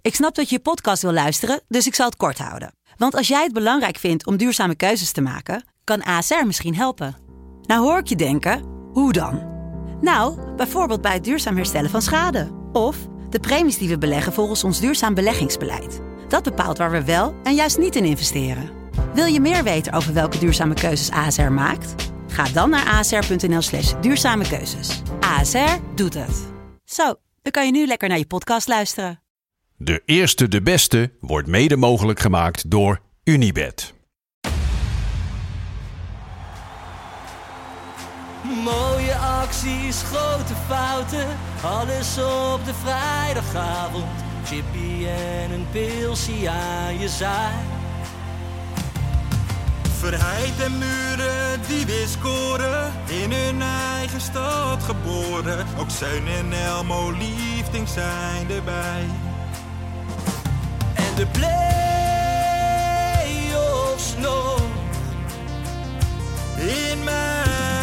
Ik snap dat je podcast wil luisteren, dus ik zal het kort houden. Want als jij het belangrijk vindt om duurzame keuzes te maken, kan ASR misschien helpen. Nou hoor ik je denken, hoe dan? Nou, bijvoorbeeld bij het duurzaam herstellen van schade. Of de premies die we beleggen volgens ons duurzaam beleggingsbeleid. Dat bepaalt waar we wel en juist niet in investeren. Wil je meer weten over welke duurzame keuzes ASR maakt? Ga dan naar asr.nl/duurzame keuzes. ASR doet het. Zo, dan kan je nu lekker naar je podcast luisteren. De eerste, de beste wordt mede mogelijk gemaakt door Unibet. Mooie acties, grote fouten, alles op de vrijdagavond. Chippy en een pilsie aan je zaai. Verheid en muren die weer scoren, in hun eigen stad geboren. Ook Zeun en Elmo Liefding zijn erbij. En de play-offs nog In mij.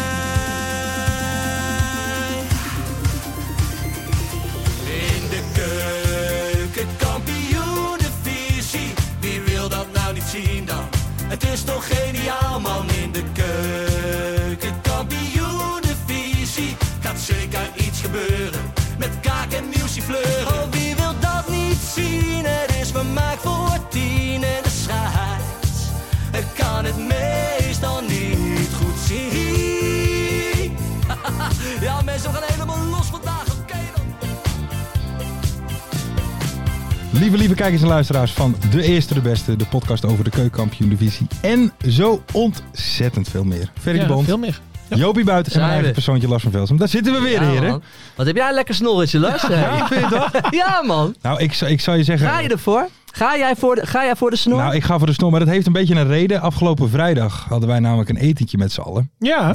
in de keuken, kampioenenvisie. Wie wil dat nou niet zien dan? Het is toch geniaal man, in de keuken, kampioenenvisie. Gaat zeker iets gebeuren, met kaak en nieuwsie fleuren. Oh, wie wil dat niet zien? Het is vermaakt voor 10 en de scheids. Ik kan het meestal niet goed zien. Ja mensen, we gaan helemaal los vandaag, oké dan. Lieve kijkers en luisteraars van De Eerste de Beste, de podcast over de keukenkampioen-divisie en zo ontzettend veel meer. Ferry de Bond, veel meer. Ja. Jopie Buiten en mijn eigen persoontje Lars van Velsum. Daar zitten we weer, heren. Man. Wat heb jij een lekker snorretje, Lars? Ja, vind je dat? Ja, man. Nou, ik zou je zeggen... Ga je ervoor? Ga jij voor de snor? Nou, ik ga voor de snor, maar dat heeft een beetje een reden. Afgelopen vrijdag hadden wij namelijk een etentje met z'n allen. Ja.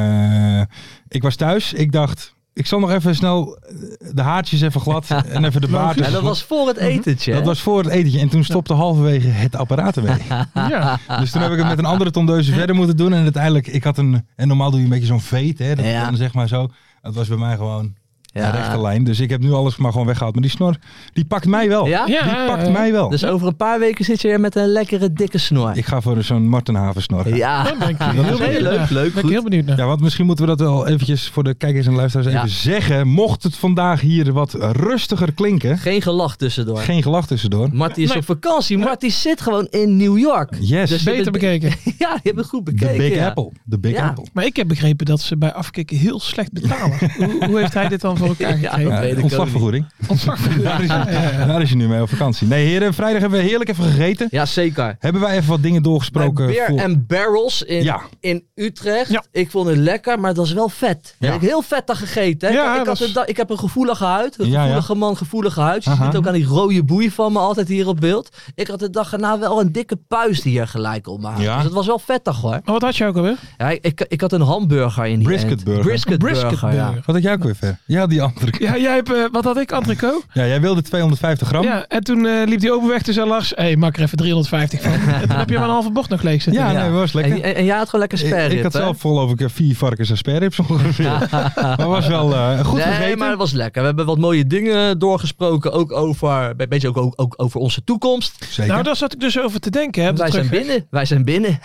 En ik was thuis. Ik dacht, ik zal nog even snel de haartjes even glad en even de baard. En dat was voor het etentje. Dat was voor het etentje. En toen stopte halverwege het apparaat ermee. Ja. Dus toen heb ik het met een andere tondeuze verder moeten doen. En uiteindelijk, en normaal doe je een beetje zo'n veet, hè. Dan zeg maar zo. Dat was bij mij gewoon een rechte lijn. Dus ik heb nu alles maar gewoon weggehaald. Maar die snor, die pakt mij wel. Ja? Die pakt mij wel. Dus over een paar weken zit je er met een lekkere dikke snor. Ik ga voor zo'n Martenhaven snor. Ja, Dan ben ik leuk. Ben ik heel benieuwd naar. Ja, want misschien moeten we dat wel eventjes voor de kijkers en luisteraars even zeggen. Mocht het vandaag hier wat rustiger klinken. Geen gelach tussendoor. Geen gelach tussendoor. Marty is op vakantie. Marty zit gewoon in New York. Yes. Dus Beter bekeken. Ja, je hebt het goed De bekeken. Big ja. Apple. De Big Ja. Apple. Maar ik heb begrepen dat ze bij afkikken heel slecht betalen. Hoe heeft hij dit dan voor elkaar Ja, gekregen? dat weet ik ook Ontslagvergoeding. Ontslagvergoeding. Daar is je nu mee op vakantie. Nee heren, vrijdag hebben we heerlijk even gegeten. Ja, zeker. Hebben wij even wat dingen doorgesproken? Bij Beer and Barrels in Utrecht. Ja. Ik vond het lekker, maar het was wel vet. Ja. Ik heb heel vet dat gegeten. Hè? Ja, Ik heb een gevoelige huid. Een Ja, gevoelige man, gevoelige huid. Je Aha. ziet ook aan die rode boei van me altijd hier op beeld. Ik had de dag erna wel een dikke puist hier gelijk op mijn huid. Ja. Dus het was wel vettig hoor. Maar wat had je ook alweer? Ja, ik had een hamburger in die Brisket end. burger. Brisket burger, ja. Wat had jij ook weer ver? Ja, die andere. Ja, jij hebt, wat had ik? Antrico? Ja, jij wilde 250 gram. Ja, en toen liep hij open weg. Toen zei Lars, maak er even 350 van. En toen heb je maar een halve bocht nog leeg zitten. Ja, nee, was lekker. En jij had gewoon lekker sperrib, Ik had hè? zelf geloof ik 4 varkens en sperrips ongeveer. Maar was wel goed Nee, gegeten. maar het was lekker. We hebben wat mooie dingen doorgesproken. Ook over, een beetje ook over onze toekomst. Zeker. Nou, daar zat ik dus over te denken. Hè, Wij zijn binnen.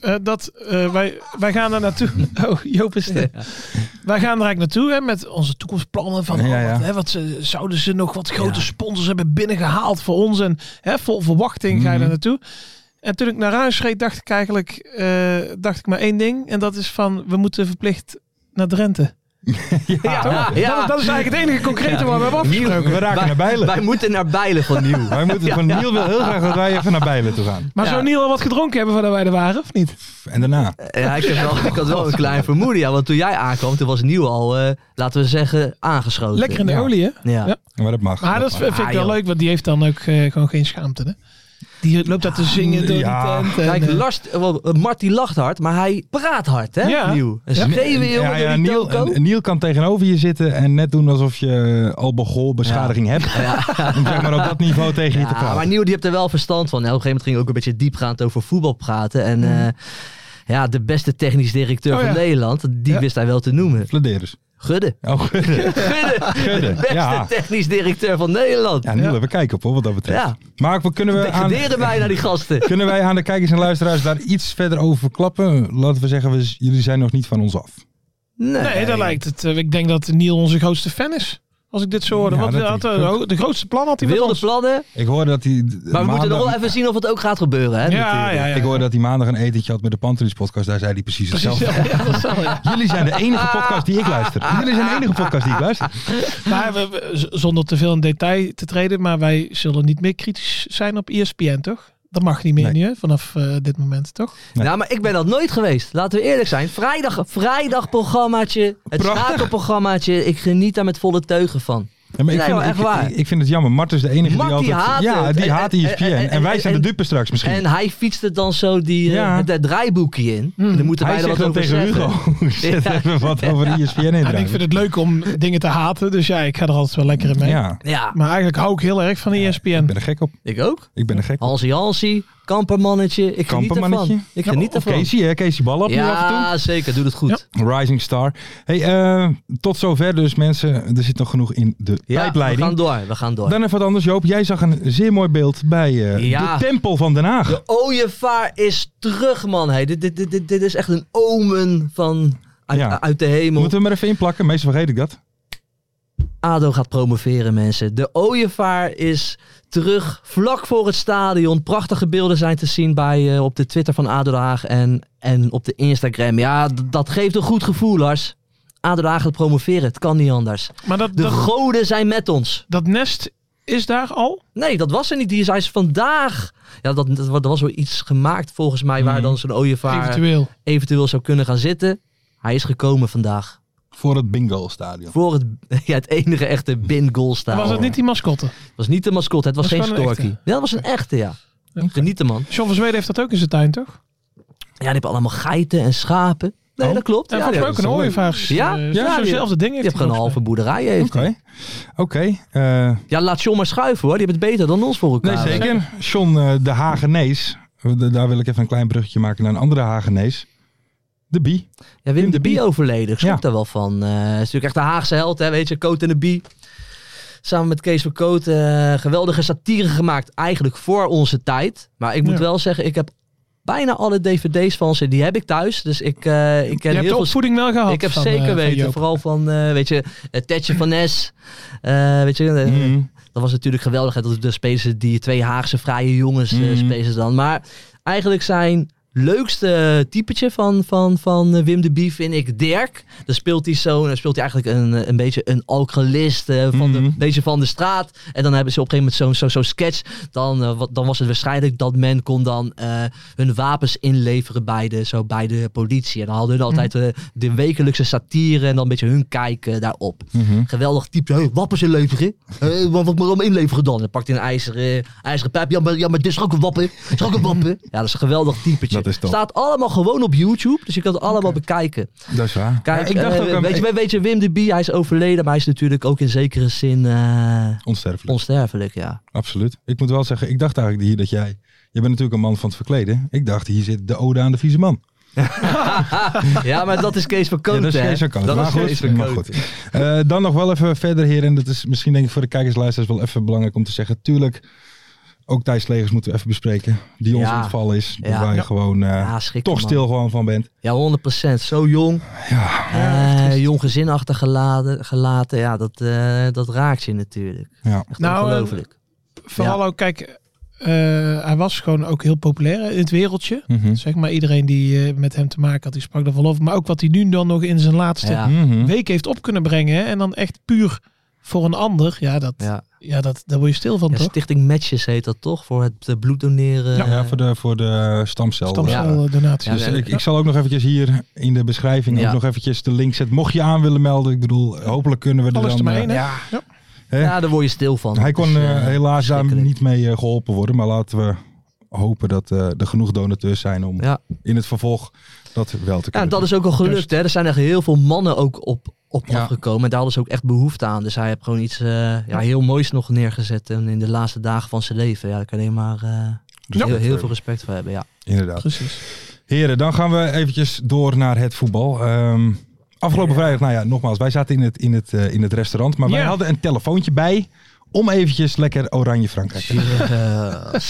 Wij gaan er naartoe. Oh, Joop is er. Wij gaan er eigenlijk naartoe hè, met onze toekomstplannen. Van, zouden ze nog wat grote sponsors hebben binnengehaald voor ons? En vol verwachting ga je daar naartoe. En toen ik naar huis reed, dacht ik maar één ding. En dat is van, we moeten verplicht naar Drenthe. Dat is eigenlijk het enige concrete waar we hebben afgesproken. We raken naar Bijlen. Wij moeten naar Bijlen van Nieuw. Wij moeten van Niel wil heel graag dat wij even naar Bijlen toe gaan. Maar zou Niel al wat gedronken hebben voordat wij er waren, of niet? En daarna. Ja, ik had wel een klein vermoeden. Ja, want toen jij aankwam, toen was Nieuw al, laten we zeggen, aangeschoten. Lekker in de olie, hè? Ja. Maar dat mag. Maar dat vind ik wel leuk, want die heeft dan ook gewoon geen schaamte, hè? Die loopt daar te zingen door die tent. Kijk, Marty lacht hard, maar hij praat hard, hè? Ja. Nieuw. Een schreeuwen, jongen, door die toko. Niel kan tegenover je zitten en net doen alsof je alcoholbeschadiging hebt. Om zeg maar op dat niveau tegen je te praten. Maar Nieuw die heeft er wel verstand van. Op een gegeven moment ging hij ook een beetje diepgaand over voetbal praten. En de beste technisch directeur van Nederland, die wist hij wel te noemen. Flederis. Gudde. Oh, Gudde. Gudde. Beste technisch directeur van Nederland. Ja, nu we kijken op, hoor, wat dat betreft. Ja. Maar kunnen we wij naar die gasten. Kunnen wij aan de kijkers en luisteraars daar iets verder over verklappen? Laten we zeggen, jullie zijn nog niet van ons af. Nee, daar lijkt het. Ik denk dat Niel onze grootste fan is. Als ik dit zo hoorde. Ja, Want de grootste plan had hij met wilde ons. plannen. Ik hoorde dat hij... Maar we moeten nog wel even zien of het ook gaat gebeuren. Hè, Ja. Ik hoorde dat hij maandag een etentje had met de Pantelis podcast. Daar zei hij precies hetzelfde. Ja. Jullie zijn de enige podcast die ik luister. Maar zonder te veel in detail te treden. Maar wij zullen niet meer kritisch zijn op ESPN, toch? Dat mag niet meer nu, hè? Vanaf dit moment, toch? Nee. Nou, maar ik ben dat nooit geweest. Laten we eerlijk zijn. Vrijdag programmaatje. Het schakelprogrammaatje. Ik geniet daar met volle teugen van. Ja, maar ik vind het jammer. Mart is de enige die altijd... Die haat ESPN. En wij zijn de dupe straks misschien. En hij fietst er dan zo het draaiboekje in. Dan moeten wij er wat over tegen zeggen. Hugo. Zet even wat over ESPN in. En ik vind het leuk om dingen te haten. Dus ja, ik ga er altijd wel lekker in mee. Ja. Maar eigenlijk hou ik heel erg van ESPN. Ik ben er gek op. Ik ook. Ik ben er gek op. Hansie. Kampermannetje. Ik geniet ervan. Ik geniet ervan. Casey Ballap nu af en toe. Ja, zeker. Doe het goed. Ja. Rising Star. Hey, tot zover dus mensen. Er zit nog genoeg in de tijdleiding. We gaan door. Dan even wat anders. Joop, jij zag een zeer mooi beeld bij de Tempel van Den Haag. De ooievaar is terug, man. Hey, dit is echt een omen van uit de hemel. Moeten we maar even inplakken. Meestal vergeet ik dat. ADO gaat promoveren, mensen. De ooievaar is terug vlak voor het stadion. Prachtige beelden zijn te zien op de Twitter van ADO Den Haag en op de Instagram. Ja, dat geeft een goed gevoel, Lars. ADO Den Haag gaat promoveren. Het kan niet anders. Maar de goden zijn met ons. Dat nest is daar al? Nee, dat was er niet. Die is vandaag... Ja, dat was wel iets gemaakt volgens mij waar dan zo'n ooievaar eventueel zou kunnen gaan zitten. Hij is gekomen vandaag. Voor het Bingo-stadion. Voor het enige echte Bingo-stadion. Was het niet die mascotte? Het was niet de mascotte, het was geen storkie. Ja, dat was een echte, ja. Genieten, man. John van Zweden heeft dat ook in zijn tuin, toch? Ja, die hebben allemaal geiten en schapen. Nee, dat klopt. En ja, volgens mij ook een ooievaars. Zo'nzelfde ding heeft gewoon een halve boerderij. Oké. Ja, laat John maar schuiven, hoor. Die heeft het beter dan ons voor elkaar. Nee, zeker. John de Hagenees. Daar wil ik even een klein bruggetje maken naar een andere Hagenees. De Bie. Ja, Wim de Bie overleden. Ik schrok daar wel van. Is natuurlijk echt de Haagse held, hè, weet je. Coot en de Bie. Samen met Kees van Coot. Geweldige satire gemaakt. Eigenlijk voor onze tijd. Maar ik moet wel zeggen, ik heb bijna alle dvd's van ze. Die heb ik thuis. Dus ik ken heel veel... Je hebt de opvoeding wel gehad. Ik heb zeker weten. Vooral van, weet je, Tetje van Nes. Weet je, dat was natuurlijk geweldig. Dat de spelers die twee Haagse vrije jongens spelen dan. Maar eigenlijk zijn... leukste typetje van Wim de Bie vind ik Dirk. Dan speelt hij eigenlijk een beetje een alcoholist beetje van de straat. En dan hebben ze op een gegeven moment zo'n sketch. Dan was het waarschijnlijk dat men kon dan hun wapens inleveren bij de politie. En dan hadden hun altijd de wekelijkse satire en dan een beetje hun kijk daarop. Geweldig type. Hey, wapens inleveren? Wat moet ik allemaal inleveren dan? Dan pakt hij een ijzeren pijp. Ja, maar dit is ook een wapen. Ja, dat is een geweldig typetje. Staat allemaal gewoon op YouTube, dus je kan het allemaal bekijken. Dat is waar. Kijk, ik dacht ook weet je, Wim de Bie, hij is overleden, maar hij is natuurlijk ook in zekere zin onsterfelijk, ja. Absoluut. Ik moet wel zeggen, ik dacht eigenlijk dat jij bent natuurlijk een man van het verkleden. Ik dacht, hier zit de ode aan de vieze man. Ja, maar dat is Kees van Coot. Ja, dat is Kees van Coot. Maar goed. Dan nog wel even verder, heren. En dat is misschien denk ik voor de kijkers en luisteraars wel even belangrijk om te zeggen. Tuurlijk, ook Thijs Legers moeten we even bespreken. Die ons ontvallen is. Waar je gewoon toch stil gewoon van bent. Ja, 100%. Zo jong. Ja. Jong gezin achtergelaten. Ja, dat raakt je natuurlijk. Ja. Echt ongelooflijk. Vooral ook, kijk... hij was gewoon ook heel populair in het wereldje. Zeg maar, iedereen die met hem te maken had, die sprak er wel over. Maar ook wat hij nu dan nog in zijn laatste week heeft op kunnen brengen. Hè? En dan echt puur voor een ander. Daar word je stil van, toch? Stichting Matches heet dat toch? Voor het bloed doneren. Ja, voor de stamceldonatie. Dus ik zal ook nog eventjes hier in de beschrijving ook nog eventjes de link zetten. Mocht je aan willen melden, ik bedoel, hopelijk kunnen we er alles dan... er maar één, Ja, daar word je stil van. Hij kon helaas daar niet mee geholpen worden. Maar laten we hopen dat er genoeg donateurs zijn om in het vervolg dat wel te kunnen. Ja, dat is ook al gelukt. Hè? Er zijn echt heel veel mannen ook op afgekomen. En daar hadden ze ook echt behoefte aan. Dus hij heeft gewoon iets heel moois nog neergezet. En in de laatste dagen van zijn leven. Ja, daar kan je maar heel veel respect voor hebben. Ja. Inderdaad. Precies. Heren, dan gaan we eventjes door naar het voetbal. Afgelopen vrijdag, nou ja, nogmaals, wij zaten in het restaurant. Maar wij hadden een telefoontje bij om eventjes lekker Oranje Frankrijk te doen.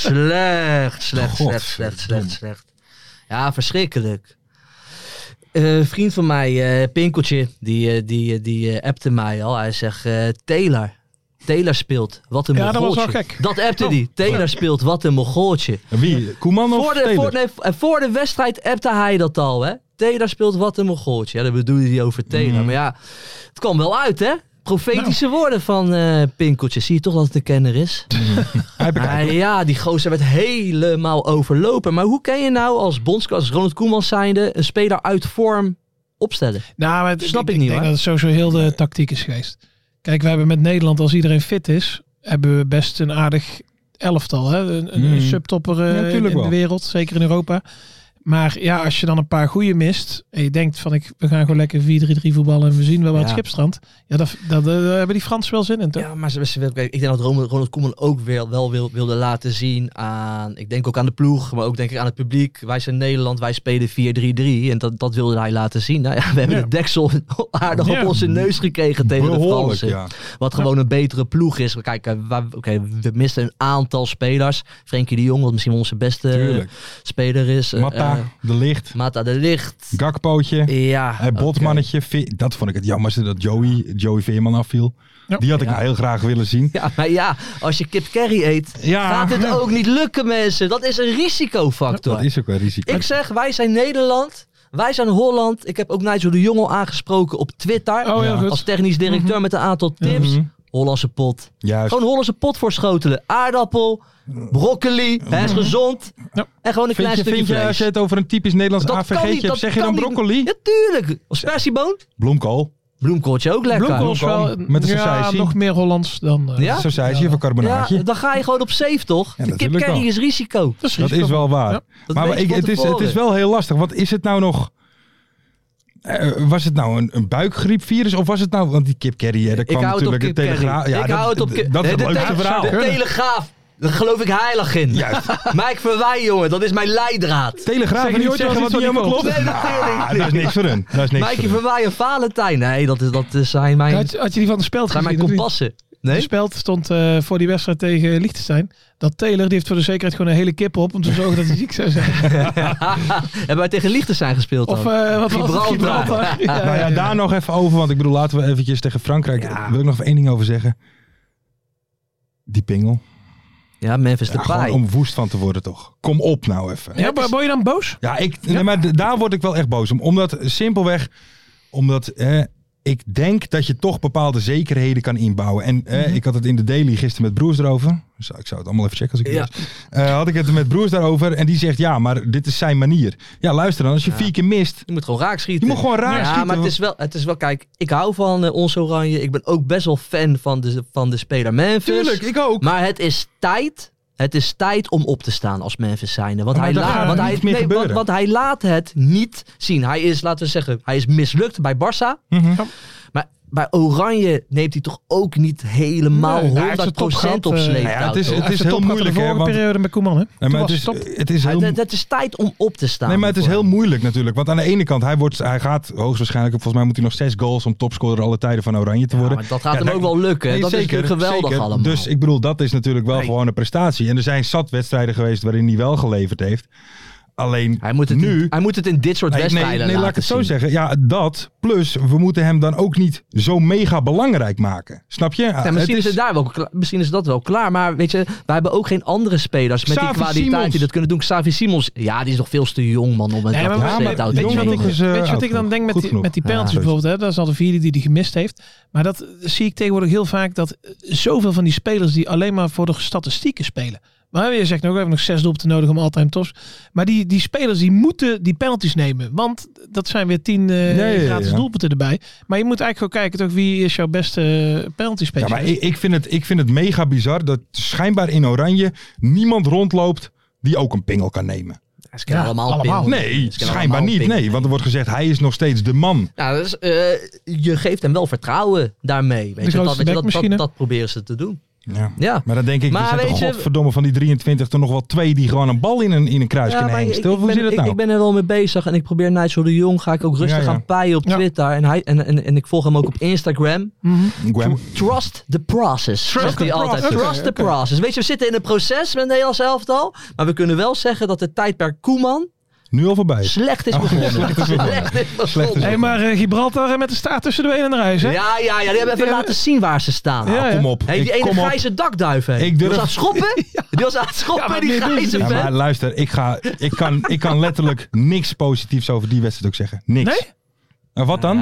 Slecht. Ja, verschrikkelijk. Een vriend van mij, Pinkeltje, die appte mij al. Hij zegt, Taylor speelt, wat een mogoltje. Dat was wel gek. Dat appte die. Taylor speelt, wat een mogoltje. Wie? Koeman of Taylor? Voor de wedstrijd appte hij dat al, hè. Taylor speelt, wat een mogoltje. Ja, dat bedoelde hij over Taylor. Maar ja, het kwam wel uit, hè. Profetische woorden van Pinkeltje. Zie je toch dat het een kenner is? Ja, die gozer werd helemaal overlopen. Maar hoe kan je nou als bondscoach, als Ronald Koeman zijnde, een speler uit vorm opstellen? Nou, maar snap ik niet, Ik denk dat het sowieso heel de tactiek is geweest. Kijk, we hebben met Nederland, als iedereen fit is, hebben we best een aardig elftal. Hè? Een subtopper in de wereld, zeker in Europa. Maar ja, als je dan een paar goeie mist en je denkt van we gaan gewoon lekker 4-3-3 voetballen en we zien wel wat het schip strandt. Ja, dat hebben die Fransen wel zin in, toch? Ja, maar ik denk dat Ronald Koeman ook wel wilde laten zien aan, ik denk ook aan de ploeg, maar ook denk ik aan het publiek. Wij zijn Nederland, wij spelen 4-3-3 en dat wilde hij laten zien. Nou ja, we hebben de deksel aardig op onze neus gekregen tegen de Fransen. Ja. Wat gewoon een betere ploeg is. Kijk, we misten een aantal spelers. Frenkie de Jong, wat misschien onze beste speler is. Mata de Ligt. Gakpootje. Ja. Botmannetje. Dat vond ik het jammerste dat Joey Veerman afviel. Ja. Die had ik nou heel graag willen zien. Ja, maar ja, als je kip curry eet, gaat het ook niet lukken, mensen. Dat is een risicofactor. Dat is ook een risico. Ik zeg, wij zijn Nederland. Wij zijn Holland. Ik heb ook Nigel de Jong al aangesproken op Twitter. Als technisch directeur met een aantal tips. Hollandse pot. Juist. Gewoon Hollandse pot voorschotelen. Aardappel, broccoli, hij is gezond. Ja. En gewoon een klein stukje vlees. Vind je, als je het over een typisch Nederlands AVG'tje hebt, zeg je dan broccoli? Ja, tuurlijk. Of spersieboon. Bloemkool. Bloemkooltje ook lekker. Bloemkool is wel met een sausijsie. Nog meer Hollands dan... Sausijsie of een carbonaatje. Ja, dan ga je gewoon op safe, toch? Ja, de kip curry is risico. Dat is wel waar. Ja. Maar het is wel heel lastig. Wat is het nou nog... was het nou een buikgriepvirus of was het nou... Want die kip curry, daar kwam natuurlijk de Telegraaf... Ja, ik hou het op kip. Dat is het leukste verhaal. De Telegraaf. Daar geloof ik heilig in. Juist. Mike Verwij, jongen, dat is mijn leidraad. Telegraaf, en niet zeggen wat niet helemaal klopt. Nee, natuurlijk. Dat is niks voor hun. Mike Verwij en Valentijn. Nee, dat zijn mijn... Had je die van de speld gezien? Zijn mijn kompassen. Nee? De speld stond voor die wedstrijd tegen Liechtenstein. Dat Taylor, die heeft voor de zekerheid gewoon een hele kip op om te zorgen dat hij ziek zou zijn. Hebben wij tegen Liechtenstein gespeeld dan? Of wat was Gibraltar? Nou ja, daar nog even over. Want ik bedoel, laten we eventjes tegen Frankrijk. Wil ik nog even één ding over zeggen. Die pingel. Ja, Memphis Depay. Gewoon om woest van te worden toch. Kom op nou even. Ja, maar word je dan boos? Ja, maar daar word ik wel echt boos om. Omdat ik denk dat je toch bepaalde zekerheden kan inbouwen. En ik had het in de Daily gisteren met Broers erover. Ik zou het allemaal even checken als ik had ik het met Broers daarover. En die zegt, ja, maar dit is zijn manier. Ja, luister dan. Als je 4 keer mist. Je moet gewoon raak schieten. Je moet gewoon raak schieten. Ja, maar het is wel, kijk, ik hou van ons Oranje. Ik ben ook best wel fan van de speler Memphis. Tuurlijk, ik ook. Maar het is tijd. Het is tijd om op te staan als Memphis zijnde. Want hij laat het niet zien. Hij is, laten we zeggen, hij is mislukt bij Barça. Mm-hmm. Maar bij Oranje neemt hij toch ook niet helemaal 100% op sleeptouw. Het is heel moeilijk. De vorige periode met Koeman, hè? Het is tijd om op te staan. Nee, maar het is heel moeilijk natuurlijk. Want aan de ene kant, hij gaat hoogstwaarschijnlijk, volgens mij moet hij nog 6 goals om topscorer alle tijden van Oranje te worden. Maar dat gaat hem ook wel lukken. Nee, dat is natuurlijk geweldig allemaal. Dus ik bedoel, dat is natuurlijk wel gewoon een prestatie. En er zijn zat wedstrijden geweest waarin hij wel geleverd heeft. Alleen hij moet het in dit soort wedstrijden laat ik het zo zeggen. Ja, dat. Plus, we moeten hem dan ook niet zo mega belangrijk maken. Snap je? Ja, misschien is dat wel klaar. Maar weet je, wij hebben ook geen andere spelers met die kwaliteit die dat kunnen doen. Xavi Simons, ja, die is nog veel te jong, man. Om weet je wat ik dan denk met die penalties bijvoorbeeld? Hè? Dat is al de 4 die hij gemist heeft. Maar dat zie ik tegenwoordig heel vaak. Dat zoveel van die spelers die alleen maar voor de statistieken spelen. Maar je zegt nog, we hebben nog 6 doelpunten nodig om all-time tops. Maar die spelers die moeten die penalties nemen. Want dat zijn weer 10 gratis doelpunten erbij. Maar je moet eigenlijk gewoon kijken toch, wie is jouw beste penalty speler. Ja, maar ik vind het mega bizar dat schijnbaar in Oranje niemand rondloopt die ook een pingel kan nemen. Ze kennen allemaal. Nee, schijnbaar niet. Nee, want er wordt gezegd, hij is nog steeds de man. Ja, dus, je geeft hem wel vertrouwen daarmee. Weet je, dat proberen ze te doen. Ja. Maar dan denk ik, er zijn toch godverdomme van die 23 toch nog wel 2 die gewoon een bal in een kruis kunnen hengsten. Hoe zit het nou? Ik ben er wel mee bezig en ik probeer Nigel de Jong, ga ik ook rustig aan paaien op Twitter. En ik volg hem ook op Instagram. Trust the process. Trust the process. Weet je, we zitten in een proces met Nederlands elftal, maar we kunnen wel zeggen dat het tijdperk Koeman nu al voorbij. Slecht is begonnen. Hey, maar Gibraltar met de staart tussen de benen en de reis, hè? Ja, die hebben even laten zien waar ze staan. Kom op. Hey, die ene grijze dakduif, hè? Die was aan het schoppen. Die was aan het schoppen, die grijze vent. Maar luister, ik kan letterlijk niks positiefs over die wedstrijd ook zeggen. Niks. Nee? En wat dan?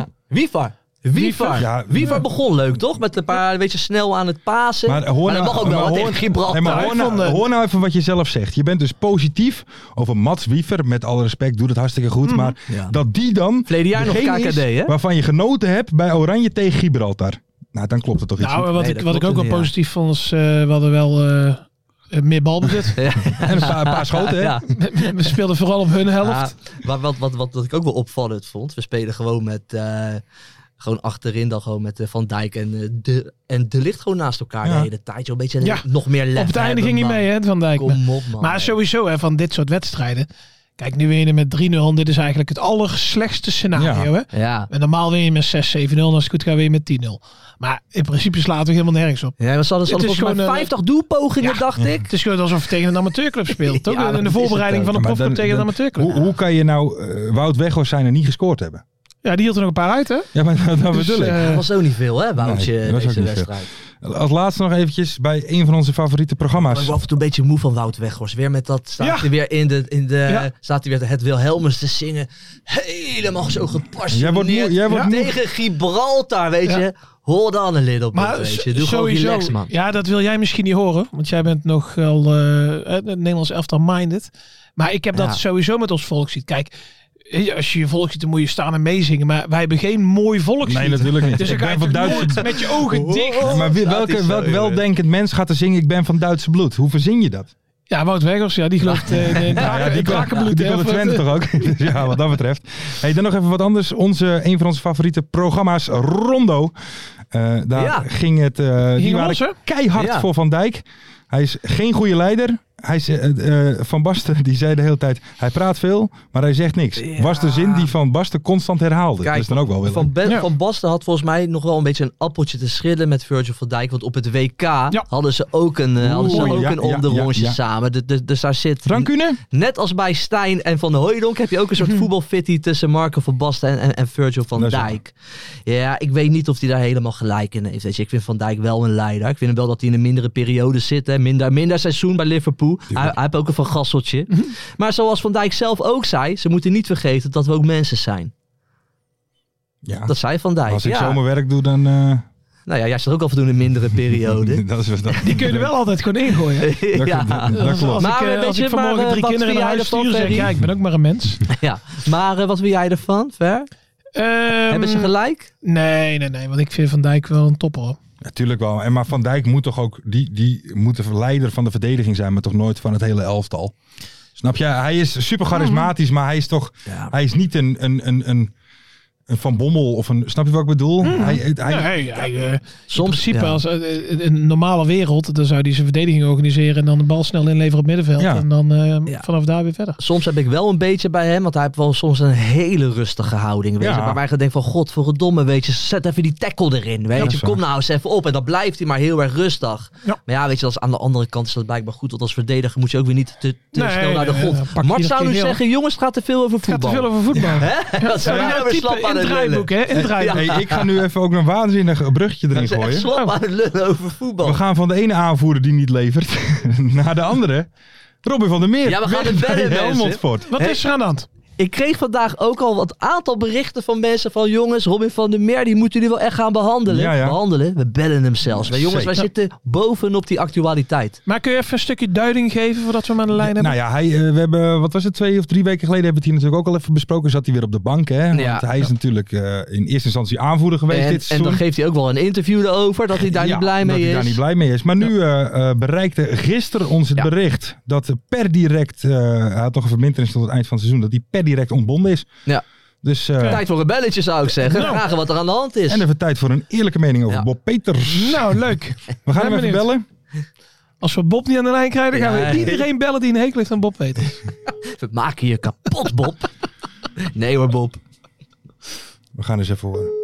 Wiever begon leuk, toch? Met een paar, weet je, snel aan het pasen. Maar dat mag ook wel tegen Gibraltar. Hoor nou even wat je zelf zegt. Je bent dus positief over Mats Wiever. Met alle respect, doet het hartstikke goed. Maar dat die dan verleden jaar nog KKD, hè? Waarvan je genoten hebt bij Oranje tegen Gibraltar. Nou, dan klopt het toch iets. Nou, wat ik ook wel positief vond, is we hadden wel meer balbezit. En een paar schoten, hè? Ja. We speelden vooral op hun helft. Ja, maar wat ik ook wel opvallend vond, we spelen gewoon met... gewoon achterin dan gewoon met Van Dijk en De Ligt gewoon naast elkaar de hele tijd. Een beetje nog meer lef. Op het einde ging hij mee, hè, Van Dijk. Kom op, man. Maar sowieso, hè, van dit soort wedstrijden. Kijk, nu win je met 3-0. Dit is eigenlijk het allerslechtste scenario. Hè? Ja. En normaal win je met 6-7-0. Als het goed gaat, win je met 10-0. Maar in principe slaat we helemaal nergens op. Ja, we hadden volgens mij 50 doelpogingen, dacht ik. Het is gewoon alsof je tegen een amateurclub speelt. Toch? In de voorbereiding van een profclub tegen een amateurclub. Hoe kan je nou Wout Weghorst zijn en niet gescoord hebben? Ja, die hield er nog een paar uit, hè? Ja, maar dat bedoel ik. Dat was ook niet veel, hè, Woutje, deze wedstrijd. Als laatste nog eventjes bij een van onze favoriete programma's. Ik ben af en toe een beetje moe van Wout Weghorst. Weer met dat, staat hij weer staat hij weer het Wilhelmus te zingen. Helemaal zo gepassioneerd. Jij wordt tegen Gibraltar, weet je. Hold on a little bit, weet je. Doe gewoon relax, man. Ja, dat wil jij misschien niet horen. Want jij bent nogal Nederlands elftal minded. Maar ik heb dat sowieso met ons volk ziet. Kijk, als je je volk ziet, dan moet je staan en meezingen. Maar wij hebben geen mooi volkslied. Nee, natuurlijk niet. Dus ik ben van Duitse... met je ogen dicht. Maar welk weldenkend mens gaat er zingen, ik ben van Duitse bloed? Hoe verzin je dat? Ja, Wout Weghorst, die gelooft in drakenbloed. Die wil het Twente toch ook? Dus ja, wat dat betreft. Hey, dan nog even wat anders. Een van onze favoriete programma's, Rondo. Daar ging het... die waren keihard voor Van Dijk. Hij is geen goede leider. Van Basten die zei de hele tijd, hij praat veel, maar hij zegt niks. Was de zin die Van Basten constant herhaalde. Kijk, dat is dan ook wel Van Basten had volgens mij nog wel een beetje een appeltje te schillen met Virgil van Dijk, want op het WK hadden ze ook een onderrondje samen. Dus daar zit... Rancune? Net als bij Stijn en Van Hooijdonk heb je ook een soort voetbalfitty tussen Marco van Basten en Virgil van Dijk. Ja, ik weet niet of hij daar helemaal gelijk in heeft. Ik vind Van Dijk wel een leider. Ik vind hem wel dat hij in een mindere periode zit. Hè. Minder seizoen bij Liverpool. Hij heeft ook een Van Gasseltje. Maar zoals Van Dijk zelf ook zei, ze moeten niet vergeten dat we ook mensen zijn. Ja. Dat zei Van Dijk. Als ik zomerwerk doe, dan... Nou ja, jij zit ook af en toe in een mindere periode. Die kun je er wel altijd gewoon ingooien. Dat klopt. Als ik vanmorgen 3 kinderen naar huis stuur, zeg ik, ik ben ook maar een mens. Ja, maar wat wil jij ervan, Ver? Hebben ze gelijk? Nee, want ik vind Van Dijk wel een topper, hoor. Natuurlijk wel. Maar Van Dijk moet toch ook... Die moet de leider van de verdediging zijn, maar toch nooit van het hele elftal. Snap je? Hij is super charismatisch, maar hij is toch... Hij is niet een Van Bommel of een... Snap je wat ik bedoel? Soms in principe als in een normale wereld, dan zou hij zijn verdediging organiseren en dan de bal snel inleveren op middenveld. Ja. En dan vanaf daar weer verder. Soms heb ik wel een beetje bij hem, want hij heeft wel soms een hele rustige houding. Weet je, waarbij je denkt van godverdomme, weet je, zet even die tackle erin. Weet je, kom nou eens even op. En dan blijft hij maar heel erg rustig. Ja. Maar ja, weet je, als aan de andere kant is dat blijkbaar goed. Want als verdediger moet je ook weer niet te snel naar de grond. Mart zou nu zeggen, jongens, het gaat te veel over voetbal. Het gaat te veel over voetbal. Dat zou je nou weer slap aan het draaiboek, hè? Ik ga nu even ook een waanzinnig bruggetje erin gooien. Slap aan het lullen over voetbal. We gaan van de ene aanvoerder die niet levert naar de andere. Robin van der Meer. Ja, we gaan het bedden, Wat is er aan de hand? Ik kreeg vandaag ook al wat aantal berichten van mensen van jongens, Robin van der Meer, die moeten jullie wel echt gaan behandelen. Behandelen? We bellen hem zelfs. Maar jongens, wij zitten bovenop die actualiteit. Maar kun je even een stukje duiding geven voordat we hem aan de lijn hebben? Nou ja, we hebben, wat was het, 2 of 3 weken geleden hebben we het hier natuurlijk ook al even besproken. Zat hij weer op de bank, hè? Want hij is natuurlijk in eerste instantie aanvoerder geweest dit seizoen. En dan geeft hij ook wel een interview erover dat hij daar niet blij mee is. Maar nu bereikte gisteren ons het bericht dat per direct, hij had nog een verbintenis tot het eind van het seizoen, dat hij per direct ontbonden is. Ja. Dus, tijd voor een belletje zou ik zeggen. Vragen wat er aan de hand is. En even tijd voor een eerlijke mening over Bob Peters. Nou, leuk. We gaan hem even bellen. Als we Bob niet aan de lijn krijgen, dan gaan we iedereen bellen die een hekel heeft aan Bob Peters. We maken je kapot, Bob. Nee hoor, Bob. We gaan eens even horen.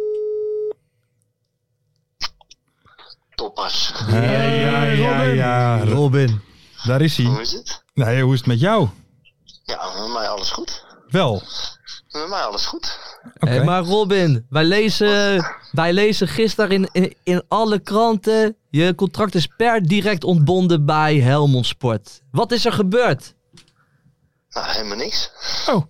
Toppers. Ja, Robin. Daar is hij. Hoe is het? Nee, hoe is het met jou? Ja, met mij alles goed. Wel. Met mij alles goed. Okay. Hey, maar Robin, wij lezen gisteren in alle kranten... je contract is per direct ontbonden bij Helmond Sport. Wat is er gebeurd? Nou, helemaal niks. Oh.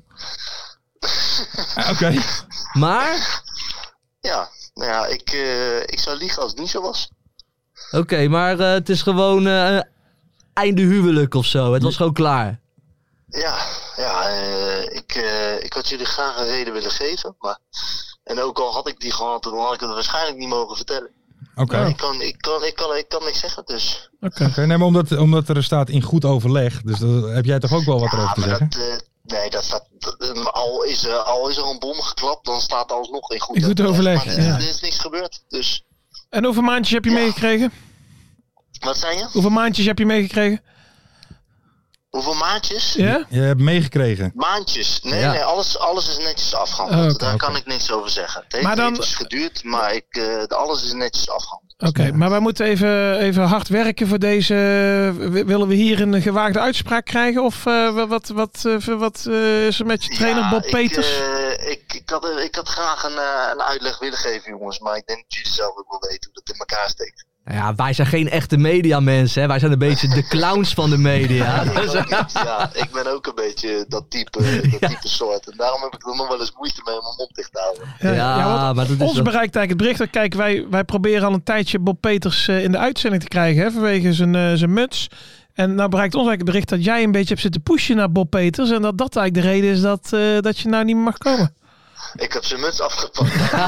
Oké. Maar? Ja, nou ja, ik zou liegen als het niet zo was. Oké, maar het is gewoon einde huwelijk of zo. Het was gewoon klaar. Ja, ik had jullie graag een reden willen geven. Maar, en ook al had ik die gehad, dan had ik het waarschijnlijk niet mogen vertellen. Oké. Ik kan niks zeggen, dus. Oké, nee, maar omdat er staat in goed overleg. Dus dat, heb jij toch ook wel wat erover te zeggen? Nee, dat staat. Al is er een bom geklapt, dan staat alsnog in goed overleg. Maar er is niks gebeurd, dus. En hoeveel maandjes heb je meegekregen? Wat zei je? Hoeveel maandjes heb je meegekregen? Hoeveel maandjes? Ja? Je hebt meegekregen. Maandjes? Nee, alles is netjes afgehandeld. Daar kan ik niks over zeggen. Het heeft eventjes geduurd, maar alles is netjes afgehandeld. Oké, maar wij moeten even hard werken voor deze... Willen we hier een gewaagde uitspraak krijgen? Of wat is er met je trainer Bob Peters? Ik had graag een uitleg willen geven, jongens. Maar ik denk dat jullie zelf ook wel weten hoe dat in elkaar steekt. Nou ja, wij zijn geen echte mediamensen, hè. Wij zijn een beetje de clowns van de media. Ja, ik ben ook een beetje dat type soort. En daarom heb ik er nog wel eens moeite mee om mijn mond dicht te houden. Maar dat is ons bereikt eigenlijk het bericht. Kijk, wij proberen al een tijdje Bob Peters in de uitzending te krijgen, hè, vanwege zijn muts. En nou bereikt ons eigenlijk het bericht dat jij een beetje hebt zitten pushen naar Bob Peters. En dat eigenlijk de reden is dat je nou niet meer mag komen. Ik heb zijn muts afgepakt.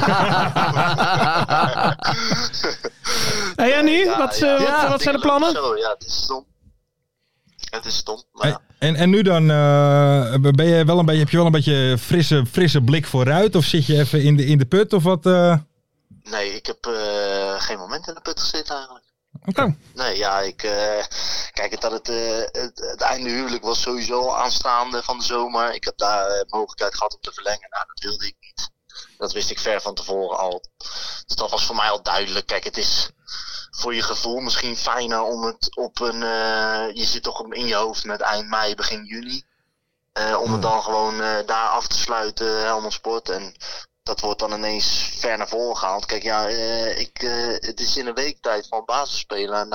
Hey Annie, wat zijn de plannen? Zo, ja, het is stom. Het is stom. Maar ja. En nu dan, heb je wel een beetje frisse blik vooruit? Of zit je even in de put of wat? Nee, ik heb geen moment in de put gezeten eigenlijk. Okay. Nee, ja, kijk, het einde huwelijk was sowieso aanstaande van de zomer. Ik heb daar mogelijkheid gehad om te verlengen. Nou, dat wilde ik niet. Dat wist ik ver van tevoren al. Dus dat was voor mij al duidelijk. Kijk, het is voor je gevoel misschien fijner om het op een... je zit toch in je hoofd met eind mei, begin juni. Om het dan gewoon daar af te sluiten, Helmond Sport. En dat wordt dan ineens ver naar voren gehaald. Kijk, ja, het is in een week tijd van basisspeler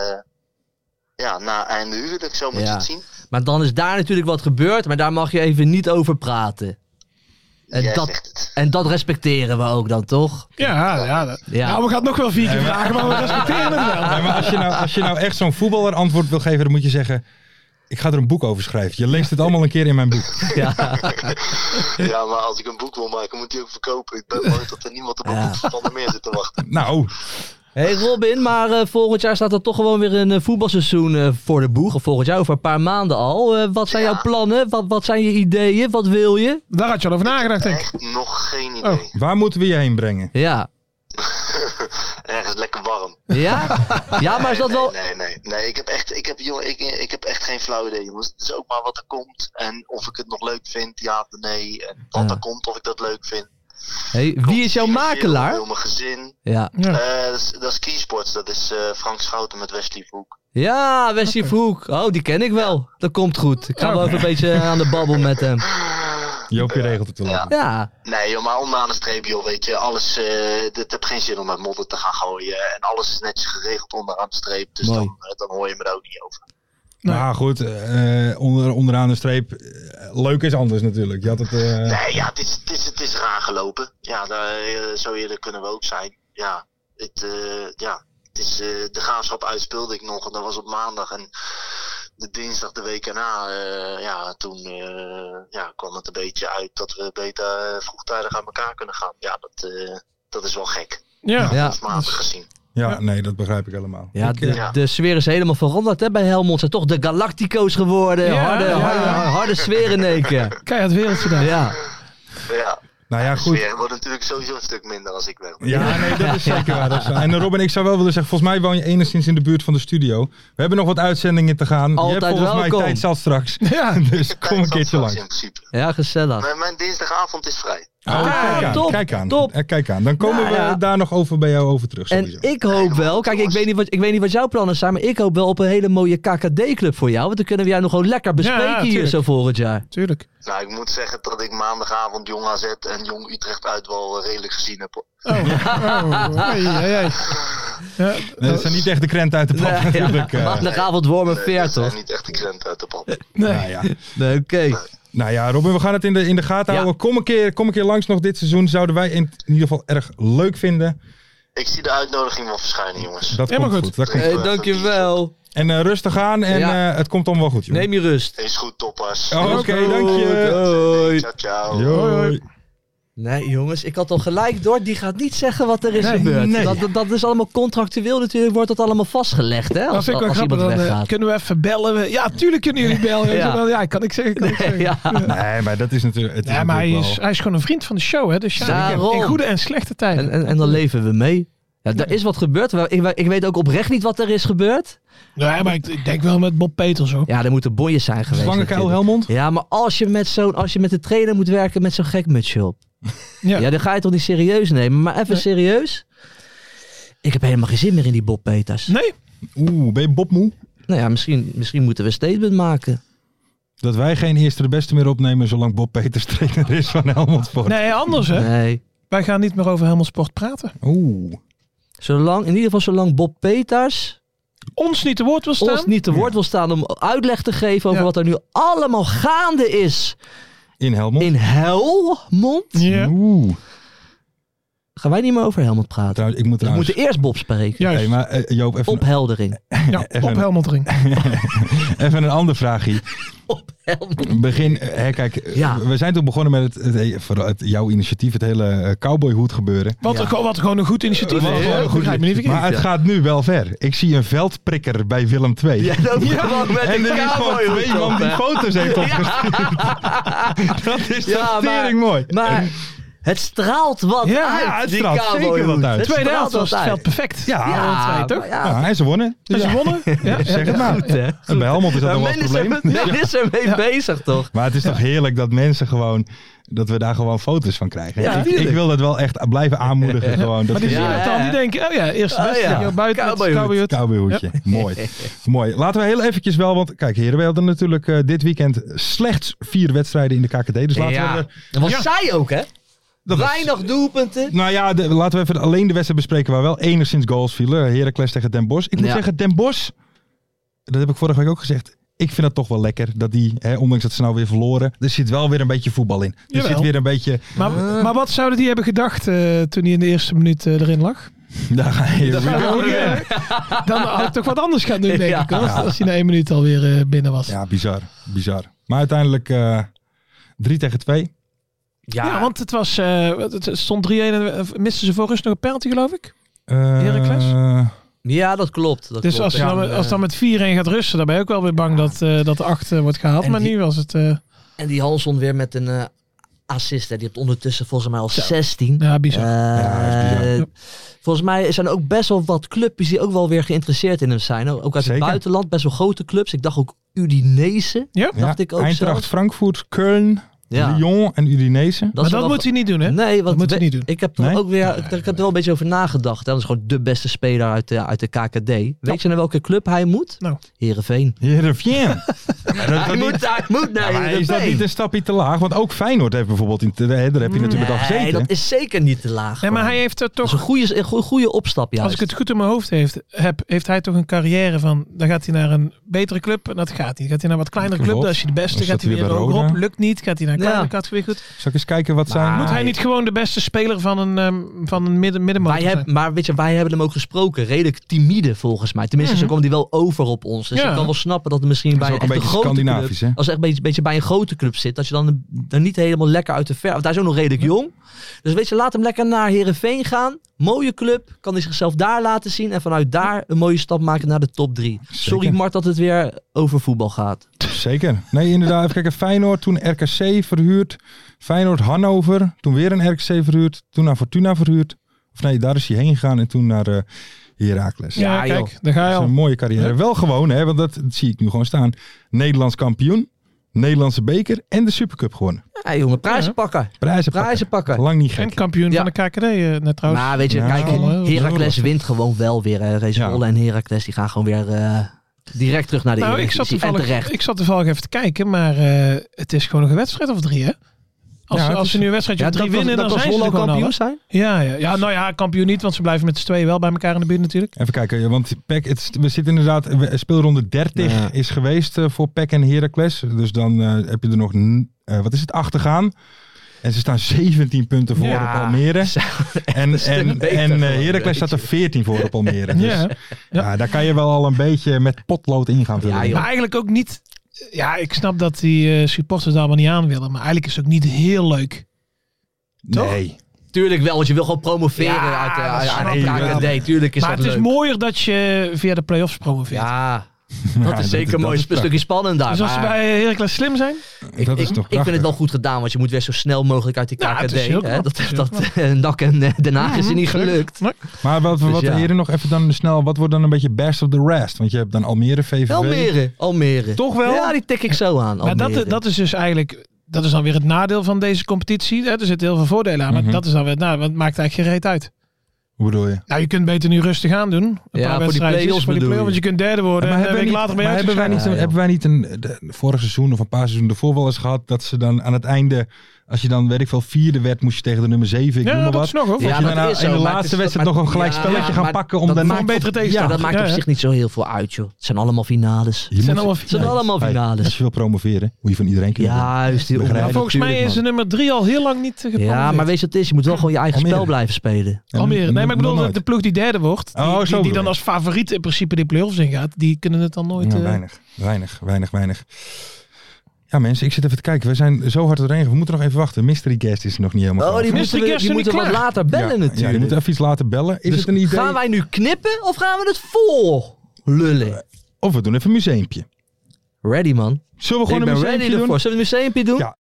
naar einde huwelijk, zo moet je het zien. Maar dan is daar natuurlijk wat gebeurd, maar daar mag je even niet over praten. En dat respecteren we ook dan, toch? Ja. Nou, we gaan het nog wel 4 keer vragen, maar we respecteren het wel. Nee, maar als je nou echt zo'n voetballer antwoord wil geven, dan moet je zeggen... Ik ga er een boek over schrijven. Je leest het allemaal een keer in mijn boek. Ja, maar als ik een boek wil maken, moet die ook verkopen. Ik ben bang dat er niemand op een boek van meer zit te wachten. Nou... Hey Robin, maar volgend jaar staat er toch gewoon weer een voetbalseizoen voor de boeg. Of volgend jaar, over een paar maanden al. Wat zijn jouw plannen? Wat zijn je ideeën? Wat wil je? Daar had je al over nagedacht, denk ik. Echt nog geen idee. Oh. Waar moeten we je heen brengen? Ja. Ergens lekker warm. Ja? Ja, maar is dat wel... Nee, ik heb echt geen flauw idee, jongens. Het is ook maar wat er komt. En of ik het nog leuk vind, ja of nee. En wat er komt, of ik dat leuk vind. Hey, wie is jouw makelaar? Mijn gezin. Ja. Dat is Keysports. Dat is Frank Schouten met Wesley Vroek. Ja, Wesley Vroek. Oh, die ken ik wel. Dat komt goed. Ik ga wel even een beetje aan de babbel met hem. Joopje regelt het wel. Ja. Nee, joh, maar onderaan de streep, joh, weet je, alles, het heeft geen zin om met modder te gaan gooien. En alles is netjes geregeld onderaan de streep. Dus dan hoor je me er ook niet over. Nee. Maar goed, onderaan de streep, leuk is anders natuurlijk. Je had het, Nee, ja, het is raar gelopen. Ja, zo eerlijk kunnen we ook zijn. Ja, het is de Graafschap uitspeelde ik nog en dat was op maandag. En de dinsdag de week erna, toen kwam het een beetje uit dat we beter vroegtijdig aan elkaar kunnen gaan. Ja, dat is wel gek. Ja. Matig gezien. Ja, nee, dat begrijp ik helemaal. Ja, de sfeer is helemaal veranderd hè, bij Helmond. Zijn toch de Galactico's geworden. Harde sfeer in één keer. Keihard wereldje daar. Ja. Nou ja, goed. De sfeer wordt natuurlijk sowieso een stuk minder als ik weg ben. Ja, nee, dat is zeker waar. En Robin, ik zou wel willen zeggen, volgens mij woon je enigszins in de buurt van de studio. We hebben nog wat uitzendingen te gaan. Altijd je hebt volgens welkom. mij tijd zat straks. Ja. Dus kom een keertje langs. In principe. Ja, gezellig. Mijn dinsdagavond is vrij. Kijk aan. Dan komen we daar nog over bij jou over terug. Sowieso. En ik hoop wel, kijk, ik weet niet wat jouw plannen zijn, maar ik hoop wel op een hele mooie KKD-club voor jou. Want dan kunnen we jou nog gewoon lekker bespreken hier zo volgend jaar. Tuurlijk. Nou, ik moet zeggen dat ik maandagavond Jong AZ en Jong Utrecht uit wel redelijk gezien heb. Dat zijn niet echt de krenten uit de pap natuurlijk. Maandagavond Wormer Veer, toch? Dat zijn niet echt de krenten uit de pap. Nee, oké. Nou ja, Robin, we gaan het in de gaten houden. Kom een keer langs nog dit seizoen. Zouden wij in ieder geval erg leuk vinden. Ik zie de uitnodiging wel verschijnen, jongens. Dat komt goed. Dankjewel. En rustig aan en het komt allemaal wel goed, jongen. Neem je rust. Is goed, toppers. Oké, dank je. Hoi. Ciao. Hoi. Nee, jongens, ik had al gelijk door. Die gaat niet zeggen wat er is gebeurd. Nee. Dat is allemaal contractueel natuurlijk. Wordt dat allemaal vastgelegd, hè? Als iemand weggaat. Kunnen we even bellen? Ja, tuurlijk kunnen jullie bellen. Ja, kan ik zeggen. Nee, maar dat is natuurlijk... maar hij is gewoon een vriend van de show, hè? Dus in goede en slechte tijden. En dan leven we mee. Ja, er is wat gebeurd. Ik weet ook oprecht niet wat er is gebeurd. Nee, maar ik denk wel met Bob Peters hoor. Ja, er moeten bonjes zijn geweest. Zwanger Kuil Helmond? Ja, maar als je met de trainer moet werken met zo'n gek mutsje op. Ja, dan ga je toch niet serieus nemen. Maar even serieus. Ik heb helemaal geen zin meer in die Bob Peters. Nee? Ben je Bob moe? Nou ja, misschien moeten we een statement maken. Dat wij geen eerste de beste meer opnemen zolang Bob Peters trainer is van Helmond Sport. Nee, anders hè? Nee. Wij gaan niet meer over Helmond Sport praten. In ieder geval zolang Bob Peters ons niet te woord wil staan. Om uitleg te geven over wat er nu allemaal gaande is. In Helmond? In Helmond? Ja. Gaan wij niet meer over Helmond praten? Trouwens, we moeten eerst Bob spreken. Hey, maar Joop, even opheldering. Opheldering. Even een ander vraagje. We zijn toen begonnen met jouw initiatief, het hele cowboyhoed gebeuren. Wat gewoon een goed initiatief is. Maar het gaat nu wel ver. Ik zie een veldprikker bij Willem II. Ja, en er is gewoon 2 man die foto's heeft opgestuurd. Dat is tering mooi. Maar het straalt wat uit. Het straalt zeker wat uit. Tweede helft was het veld perfect. En ze wonnen. Dus ze wonnen? Zeg het maar. En bij Helmond is dat nog wel een probleem. Men is ermee bezig toch? Maar het is toch heerlijk dat mensen gewoon... Dat we daar gewoon foto's van krijgen. Ja, ik wil dat wel echt blijven aanmoedigen. Gewoon. Dat maar die zien het dan. Die denken, eerste beste. Buiten cowboyhoedje. Mooi. Laten we heel eventjes wel... Want kijk heren, we hadden natuurlijk dit weekend slechts 4 wedstrijden in de KKD. Dus laten we... Dat was saai ook, hè? Weinig doelpunten. Nou ja, laten we even alleen de wedstrijd bespreken waar wel enigszins goals vielen. Heracles tegen Den Bosch. Ik moet zeggen, Den Bosch, dat heb ik vorige week ook gezegd. Ik vind het toch wel lekker dat die, ondanks dat ze nou weer verloren, er zit wel weer een beetje voetbal in. Er zit weer een beetje... Maar wat zouden die hebben gedacht toen hij in de eerste minuut erin lag? Dan had ik toch wat anders gaan doen, denk ik. Als hij na 1 minuut alweer binnen was. Ja, bizar. Maar uiteindelijk 3-2. Ja, want het stond 3-1 en misten ze voor rust nog een penalty, geloof ik. Heracles? Ja, dat klopt. Dus als je dan met 4-1 gaat rusten, dan ben je ook wel weer bang dat de 8 wordt gehaald. Maar nu was het... En die Hansson weer met een assist. Hè. Die heeft ondertussen volgens mij al 16. Ja, bizar. Bizar. Volgens mij zijn er ook best wel wat clubjes die ook wel weer geïnteresseerd in hem zijn. Ook uit het buitenland, best wel grote clubs. Ik dacht ook Udinese. Dacht ik ook Eintracht Frankfurt, Köln. Lyon en Udinese. Maar dat moet hij niet doen, hè? Nee, dat moet hij niet doen. Ik heb er ook weer, ik heb er wel een beetje over nagedacht. Dat is gewoon de beste speler uit de KKD. Weet je naar welke club hij moet? Nou. Heerenveen. Hij moet naar Heerenveen. Is dat niet een stapje te laag? Want ook Feyenoord heeft bijvoorbeeld, daar heb je natuurlijk al gezeten. Nee, dat is zeker niet te laag. Nee, maar hij heeft er toch... Dat is een goede opstap, juist. Als ik het goed in mijn hoofd heeft hij toch een carrière van... Dan gaat hij naar een betere club en dat gaat niet. Gaat hij naar een wat kleinere club, dan is hij de beste. Gaat hij weer hogerop, lukt niet. Gaat hij naar een kleinere categorie, goed. Zal ik eens kijken wat zijn... Moet hij niet gewoon de beste speler van een middenmotor zijn? Maar weet je, wij hebben hem ook gesproken. Redelijk timide volgens mij. Tenminste, zo kwam hij wel over op ons. Dus ik kan wel snappen dat het misschien bij een grote club... Als het echt een beetje bij een grote club zit, dat je dan er niet helemaal lekker uit de ver... Want hij is ook nog redelijk jong. Dus weet je, laat hem lekker naar Heerenveen gaan. Mooie club. Kan hij zichzelf daar laten zien. En vanuit daar een mooie stap maken naar de top 3. Sorry Mart dat het weer over voetbal gaat. Zeker. Nee, inderdaad. Even kijken. Feyenoord, toen RKC verhuurd. Feyenoord, Hannover. Toen weer een RKC verhuurd. Toen naar Fortuna verhuurd. Of nee, daar is hij heen gegaan. En toen naar Heracles. Ja, kijk, daar ga je al. Dat is een mooie carrière. Ja. Wel gewoon, hè, want dat zie ik nu gewoon staan. Nederlands kampioen. Nederlandse beker en de Supercup gewonnen. Ja, jongen, prijzen pakken. Lang niet gek. En kampioen van de KKD net trouwens. Nou, weet je, kijk, Heracles wint gewoon wel weer. Zwolle en Heracles, die gaan gewoon weer direct terug naar de Eredivisie. Ik zat toevallig even te kijken, maar het is gewoon nog een wedstrijd of 3, hè? Als ze nu een wedstrijdje 3 winnen, dan zijn ze kampioen zijn. Ja, nou ja, kampioen niet, want ze blijven met z'n tweeën wel bij elkaar in de buurt natuurlijk. Even kijken, want PEC, we zitten inderdaad, speelronde 30 is geweest voor PEC en Heracles. Dus dan heb je er nog, 8 te gaan. En ze staan 17 punten voor op Almere. En Heracles staat er 14 voor op Almere. Dus daar kan je wel al een beetje met potlood in gaan vullen. Maar eigenlijk ook niet. Ja, ik snap dat die supporters daar allemaal niet aan willen. Maar eigenlijk is het ook niet heel leuk. Toch? Nee. Tuurlijk wel, want je wil gewoon promoveren uit de KKD. Tuurlijk is maar dat het leuk. is mooier dat je via de play-offs promoveert. Ja, dat is zeker mooi. Een stukje spannend daar. Dus als ze bij Heracles slim zijn? Ik vind het wel goed gedaan, want je moet weer zo snel mogelijk uit die KKD. NAC en Den Haag is er niet gelukt. Nee. Maar wat eerder nog even dan snel, wat wordt dan een beetje best of the rest? Want je hebt dan Almere, VVV. Almere. Toch wel? Ja, die tik ik zo aan. Maar dat is dus eigenlijk, dat is dan weer het nadeel van deze competitie. Er zitten heel veel voordelen aan, maar dat is dan weer het nadeel. Want het maakt eigenlijk geen reet uit. Hoe bedoel je? Nou, je kunt beter nu rustig aan doen. Voor die play-offs want je kunt derde worden en een week later ben je hebben wij niet vorig seizoen of een paar seizoenen ervoor wel eens gehad dat ze dan aan het einde, als je dan, weet ik veel, 4e werd, moest je tegen de nummer 7, ik noem maar wat. Is nog, hoor. Ja, dat is in de laatste wedstrijd nog een gelijk spelletje gaan pakken om dan een betere tegenstander. Dat maakt op zich niet zo heel veel uit, joh. Het zijn allemaal finales. Het zijn allemaal finales. Als je wil promoveren, moet je van iedereen kunnen. Juist. Volgens mij is de nummer 3 al heel lang niet gepromoveerd. Ja, maar weet je wat het is? Je moet wel gewoon je eigen spel blijven spelen. Almere. Nee, maar ik bedoel, de ploeg die derde wordt, die dan als favoriet in principe die play-offs ingaat, die kunnen het dan nooit. Weinig. Ja mensen, ik zit even te kijken. We zijn zo hard doorheen. We moeten nog even wachten. Mystery guest is nog niet helemaal die moeten wat later bellen natuurlijk. Ja, die moeten even iets laten bellen. Is het een idee? Gaan wij nu knippen of gaan we het vol lullen? Of we doen even een museumpje. Ready man. Zullen we gewoon een museumpje doen? Zullen we een museumpje doen? Ja.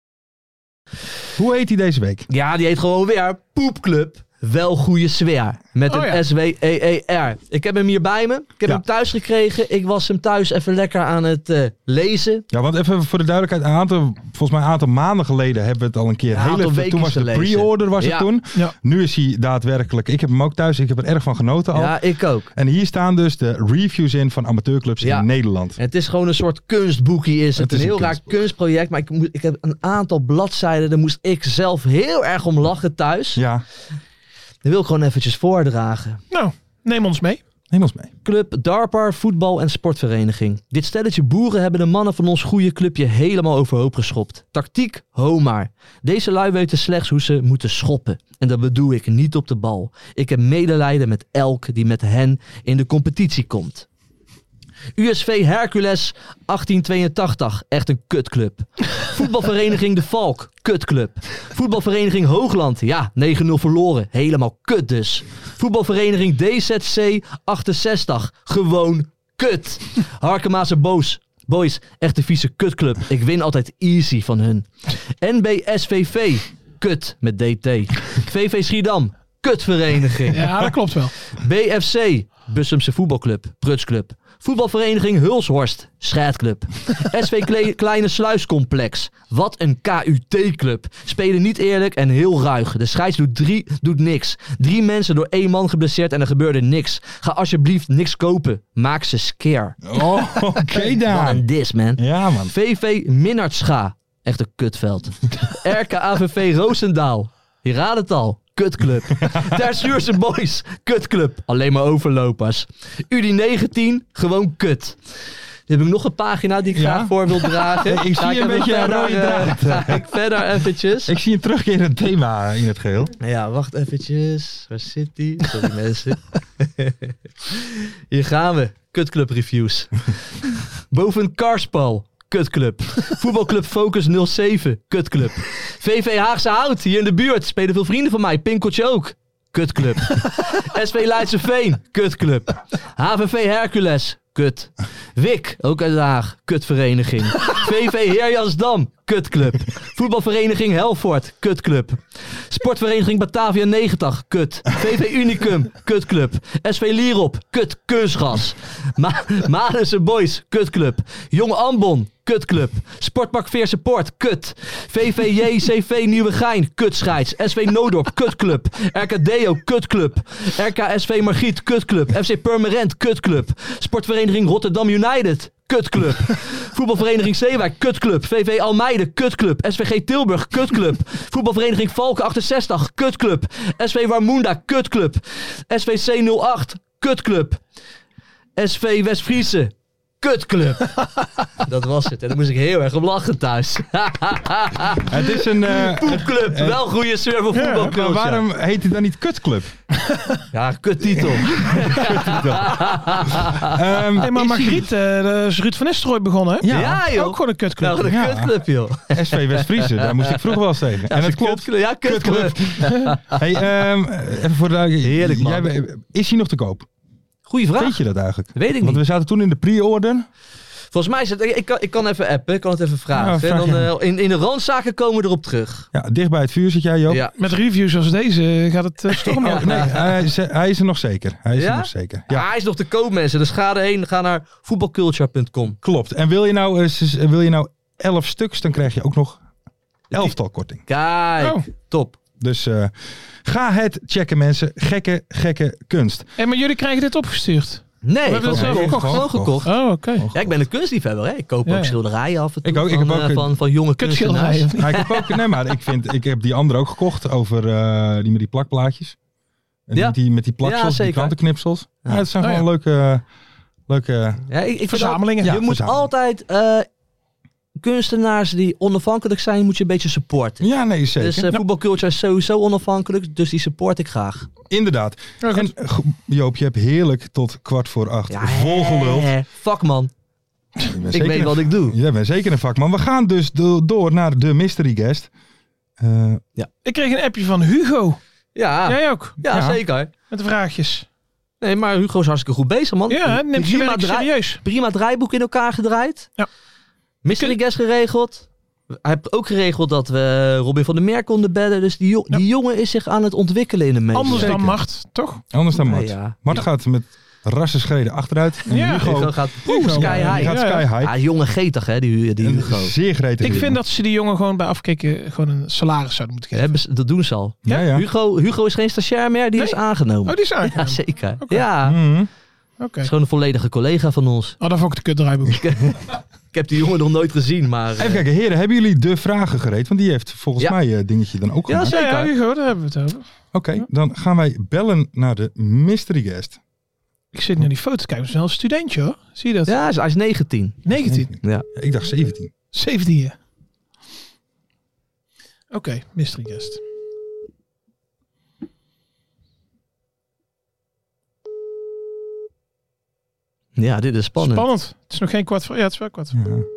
Hoe heet hij deze week? Ja, die heet gewoon weer Poepclub. Wel goede sfeer. Met een SWEER. Ik heb hem hier bij me. Ik heb hem thuis gekregen. Ik was hem thuis even lekker aan het lezen. Ja, want even voor de duidelijkheid. Volgens mij een aantal maanden geleden hebben we het al een keer toen was de pre-order het toen. Ja. Nu is hij daadwerkelijk. Ik heb hem ook thuis. Ik heb er erg van genoten al. Ja, ik ook. En hier staan dus de reviews in van amateurclubs in Nederland. Het is gewoon een soort kunstboekie. Het is een heel raar kunstproject. Maar ik heb een aantal bladzijden. Daar moest ik zelf heel erg om lachen thuis. Ja. Dat wil ik gewoon eventjes voordragen. Nou, neem ons mee. Club Darpar Voetbal- en Sportvereniging. Dit stelletje boeren hebben de mannen van ons goede clubje helemaal overhoop geschopt. Tactiek, maar. Deze lui weten slechts hoe ze moeten schoppen. En dat bedoel ik niet op de bal. Ik heb medelijden met elk die met hen in de competitie komt. USV Hercules 1882, echt een kutclub. Voetbalvereniging De Valk, kutclub. Voetbalvereniging Hoogland, 9-0 verloren, helemaal kut dus. Voetbalvereniging DZC 68, gewoon kut. Harkemaanse Boys, echt een vieze kutclub. Ik win altijd easy van hun. NBSVV, kut met DT. VV Schiedam, kutvereniging. Ja, dat klopt wel. BFC, Bussumse voetbalclub, prutsclub. Voetbalvereniging Hulshorst, scheidclub. SV Kleine Sluiscomplex, wat een KUT-club. Spelen niet eerlijk en heel ruig. De scheids doet niks. 3 mensen door 1 man geblesseerd en er gebeurde niks. Ga alsjeblieft niks kopen. Maak ze scare. Oké dan. Wat een dis, man. Ja, man. VV Minardscha, echt een kutveld. RKAVV Roosendaal, je raadt het al. Kutclub. Tersuurse Boys, kutclub. Alleen maar overlopers. UD19, gewoon kut. Dan heb ik nog een pagina die ik graag voor wil dragen. Ik zie een beetje een rode draad. Ga ik verder eventjes. Ik zie een terugkerend thema in het geheel. Ja, wacht eventjes. Waar zit die? Sorry mensen. Hier gaan we. Kutclub reviews. Boven Karspal. Kutclub. Voetbalclub Focus 07. Kutclub. VV Haagse Hout. Hier in de buurt. Spelen veel vrienden van mij. Pinkeltje ook. Kutclub. SV Leidseveen. Kutclub. HVV Hercules. Kut. WIC. Ook uit Den Haag. Kutvereniging. VV Heerjansdam. Kutclub. Voetbalvereniging Helvoort, kutclub. Sportvereniging Batavia 90, kut. VV Unicum, kutclub. SV Lierop, kut kunstgas. Madense Boys, kutclub. Jong Ambon, kutclub. Sportpark Veerse Poort, kut. VVJCV Nieuwegein, kutscheids. SV Noodorp, kutclub. RKDO, kutclub. RKSV Margriet, kutclub. FC Purmerend, kutclub. Sportvereniging Rotterdam United, kutclub. Voetbalvereniging Zeewijk, kutclub. VV Almeide, kutclub. SVG Tilburg, kutclub. Voetbalvereniging Valken 68, kutclub. SV Warmoenda, kutclub. SVC 08, kutclub. SV West-Friese, kutclub. Dat was het. En daar moest ik heel erg om lachen thuis. Het is een... Poepclub. Wel goede server voetbalclub. Maar waarom heet hij dan niet kutclub? Ja, kuttitel. Maar Margriet, is Ruud van Nistelrooy begonnen, hè? Ja, joh. Ook gewoon een kutclub. Nou, een kutclub, joh. SV West-Friese, daar moest ik vroeger wel eens tegen. En het klopt. Ja, kutclub. Hey, even voor de... Heerlijk, man. Is hij nog te koop? Goeie vraag. Weet je dat eigenlijk? Weet ik niet. Want we zaten toen in de pre-order. Volgens mij is het... Ik kan even appen. Ik kan het even vragen. Ja, dan, in de randzaken komen we erop terug. Ja, dicht bij het vuur zit jij, Joop. Ja. Met reviews als deze gaat het stormen. Nee, hij is er nog zeker. Hij is er nog zeker. Ja. Hij is nog te koop, mensen. Dus ga erheen. Ga naar voetbalculture.com. Klopt. En wil je nou 11 stuks, dan krijg je ook nog 11-tal korting. Kijk, top. Dus ga het checken, mensen. Gekke kunst. Maar jullie krijgen dit opgestuurd? Nee, we hebben het zelf gekocht. Oh, oké. Ja, ik ben een kunstliefhebber, hè. Ik koop ook schilderijen af en toe. Ik heb ook van jonge kunstenaars. Kutschilderijen. Ik heb ook, nee, maar ik heb die andere ook gekocht over die met die plakplaatjes. En met die plaksels, die krantenknipsels. Ja, het zijn gewoon leuke ja, ik verzamelingen. Je moet altijd kunstenaars die onafhankelijk zijn, moet je een beetje supporten. Ja, nee, zeker. Dus voetbalculture is sowieso onafhankelijk, dus die support ik graag. Inderdaad. En Joop, je hebt heerlijk tot 7:15 volgeluld. Vakman. Ik weet wat ik doe. Jij bent zeker een vakman. We gaan dus door naar de mystery guest. Ik kreeg een appje van Hugo. Ja. Jij ook? Ja, zeker. Met de vraagjes. Nee, maar Hugo is hartstikke goed bezig, man. Ja, neemt je werk serieus. Prima draaiboek in elkaar gedraaid. Ja. Mystery guest geregeld. Hij heeft ook geregeld dat we Robin van der Meer konden bellen. Dus die jongen is zich aan het ontwikkelen in de media. Anders dan Mart, toch? Anders dan Mart. Ja. Mart gaat met rassenschreden achteruit. En Hugo gaat sky high. Ja, jonge getig, hè, die Hugo. Zeer gretig. Ik vind dat ze die jongen gewoon bij afkeken gewoon een salaris zouden moeten geven. Dat doen ze al. Ja. Hugo is geen stagiair meer, die is aangenomen. Oh, die is aangenomen? Ja, zeker. Okay. Ja. Okay. Is gewoon een volledige collega van ons. Oh, dat vond ik de kutdraaiboek. Ik heb die jongen nog nooit gezien, maar... Even kijken, heren, hebben jullie de vragen gereed? Want die heeft volgens mij dingetje dan ook gemaakt. Ja, zeker. Ja, Hugo, daar hebben we het over. Oké, dan gaan wij bellen naar de mystery guest. Ik zit naar die foto's kijken. Dat is wel een studentje, hoor. Zie je dat? Ja, hij is 19. 19? Ja. Ik dacht 17. 17, ja. Oké, mystery guest. Ja, dit is spannend. Spannend. Het is nog geen kwart voor... Ja, het is wel kwart voor. Ja.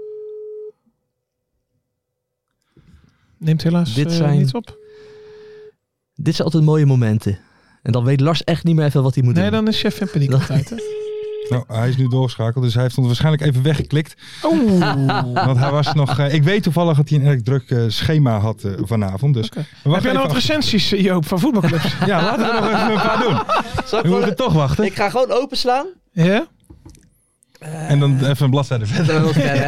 Neemt helaas niets op. Dit zijn altijd mooie momenten. En dan weet Lars echt niet meer even wat hij moet doen. Nee, dan is chef in paniek altijd, hè? Nou, hij is nu doorgeschakeld, dus hij heeft ons waarschijnlijk even weggeklikt. Want hij was nog... ik weet toevallig dat hij een erg druk schema had vanavond. Dus heb jij nog wat recensies, Joop, van voetbalclubs? Ja, laten we nog even een paar doen. We moeten toch wachten. Ik ga gewoon openslaan. Ja? En dan even een bladzijde verder.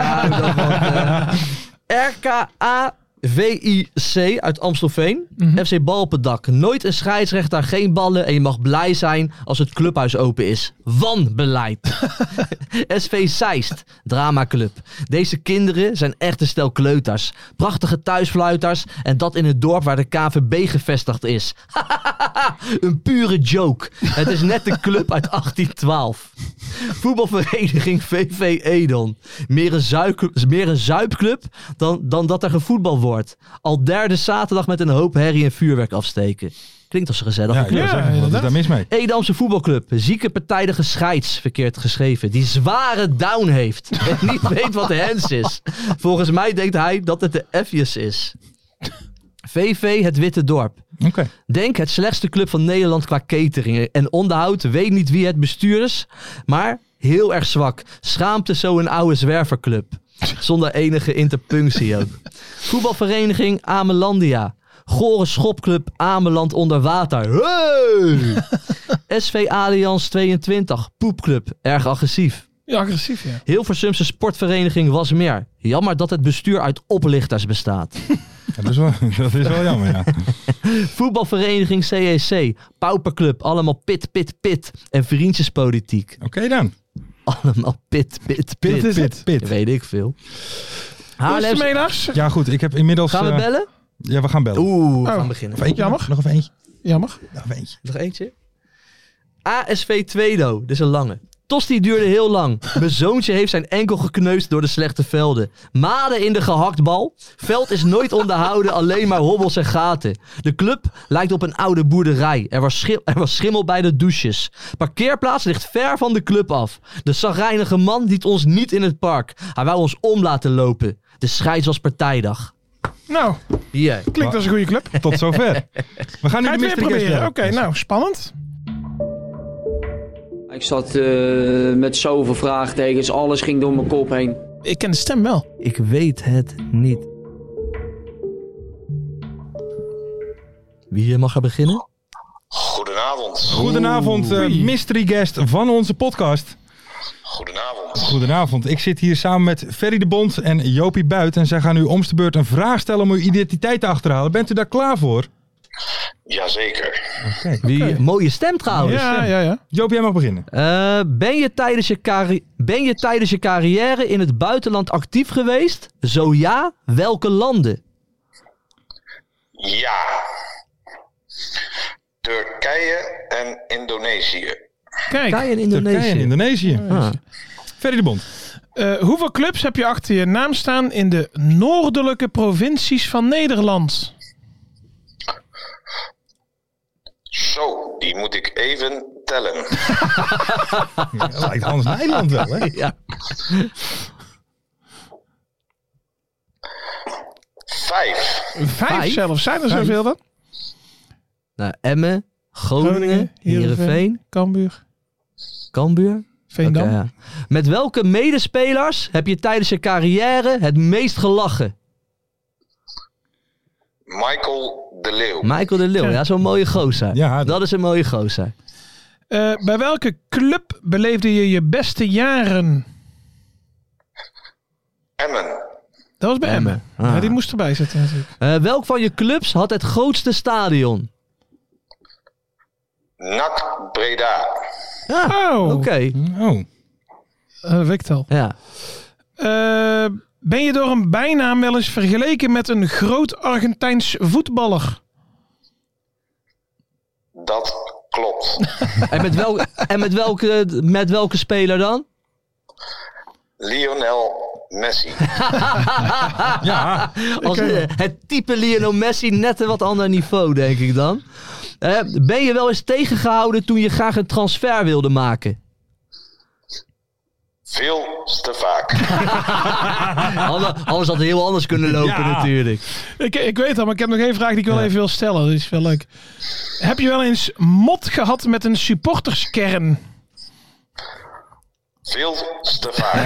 RKA VIC uit Amstelveen. FC Balpendak. Nooit een scheidsrechter, geen ballen. En je mag blij zijn als het clubhuis open is. Wanbeleid. SV Zeist. Dramaclub. Deze kinderen zijn echt een stel kleuters. Prachtige thuisfluiters. En dat in het dorp waar de KVB gevestigd is. Een pure joke. Het is net een club uit 1812. Voetbalvereniging VV Edon. Meer een zuipclub dan dat er gevoetbal wordt. Al derde zaterdag met een hoop herrie en vuurwerk afsteken. Klinkt als een gezellige club. Wat is daar mis mee? Edamse voetbalclub. Zieke partijdige scheids, verkeerd geschreven. Die zware down heeft. En niet weet wat de hens is. Volgens mij denkt hij dat het de F'jes is. VV het Witte Dorp. Okay. Denk het slechtste club van Nederland qua catering en onderhoud. Weet niet wie het bestuur is, maar heel erg zwak. Schaamte zo een oude zwerverclub. Zonder enige interpunctie ook. Voetbalvereniging Amelandia. Gore Schopclub Ameland onder water. Hey! SV Allianz 22. Poepclub. Erg agressief. Ja, agressief, ja. Hilversumse sportvereniging Wasmeer. Jammer dat het bestuur uit oplichters bestaat. Ja, dat is wel jammer, ja. Voetbalvereniging CEC. Pauperclub. Allemaal pit. En vriendjespolitiek. Oké dan. Allemaal pit. Weet ik veel. Haarlems. Ja goed, ik heb inmiddels... Gaan we bellen? Ja, we gaan bellen. We gaan beginnen. Eentje, jammer. Nog even eentje. Jammer. Nog eentje. ASV Tweedo. Dit is een lange. Tosti duurde heel lang. Mijn zoontje heeft zijn enkel gekneusd door de slechte velden. Maden in de gehaktbal. Veld is nooit onderhouden, alleen maar hobbels en gaten. De club lijkt op een oude boerderij. Er was schimmel bij de douches. Parkeerplaats ligt ver van de club af. De chagrijnige man liet ons niet in het park. Hij wou ons om laten lopen. De scheids was partijdag. Nou, klinkt als een goede club. Tot zover. We gaan nu de weer mystery guest proberen. Oké, nou, spannend. Ik zat met zoveel vraagtekens, alles ging door mijn kop heen. Ik ken de stem wel. Ik weet het niet. Wie mag er beginnen? Goedenavond. Mystery guest van onze podcast. Goedenavond. Ik zit hier samen met Ferry de Bond en Jopie Buit. En zij gaan u om de beurt een vraag stellen om uw identiteit te achterhalen. Bent u daar klaar voor? Jazeker. Okay. Mooie stem trouwens. Ja. Jopie, jij mag beginnen. Ben je tijdens je carrière in het buitenland actief geweest? Zo ja, welke landen? Ja. Turkije en Indonesië. Kijk. Turkije en Indonesië. Ferry de Bond. Hoeveel clubs heb je achter je naam staan in de noordelijke provincies van Nederland? Zo, die moet ik even tellen. Dat lijkt Hans Nijland wel, hè? Ja. 5 zelfs, zijn er zoveel dan? Nou, Emmen, Groningen, Heerenveen, Cambuur. Veendam. Okay, ja. Met welke medespelers heb je tijdens je carrière het meest gelachen? Michael de Leeuw. Ja, zo'n mooie gozer. Ja, dat is een mooie gozer. Bij welke club beleefde je je beste jaren? Emmen. Dat was bij Emmen. Ja, die moest erbij zitten natuurlijk. Welk van je clubs had het grootste stadion? NAC Breda. Oké. Dat weet ik al. Ja. Ben je door een bijnaam wel eens vergeleken met een groot Argentijns voetballer? Dat klopt. En met welke speler dan? Lionel Messi. Ja. Het type Lionel Messi, net een wat ander niveau, denk ik dan. Ben je wel eens tegengehouden toen je graag een transfer wilde maken? Veel te vaak. Anders had het heel anders kunnen lopen natuurlijk. Ik weet al, maar ik heb nog één vraag die ik wel even wil stellen. Dat is wel leuk. Heb je wel eens mot gehad met een supporterskern? Veel te vaak.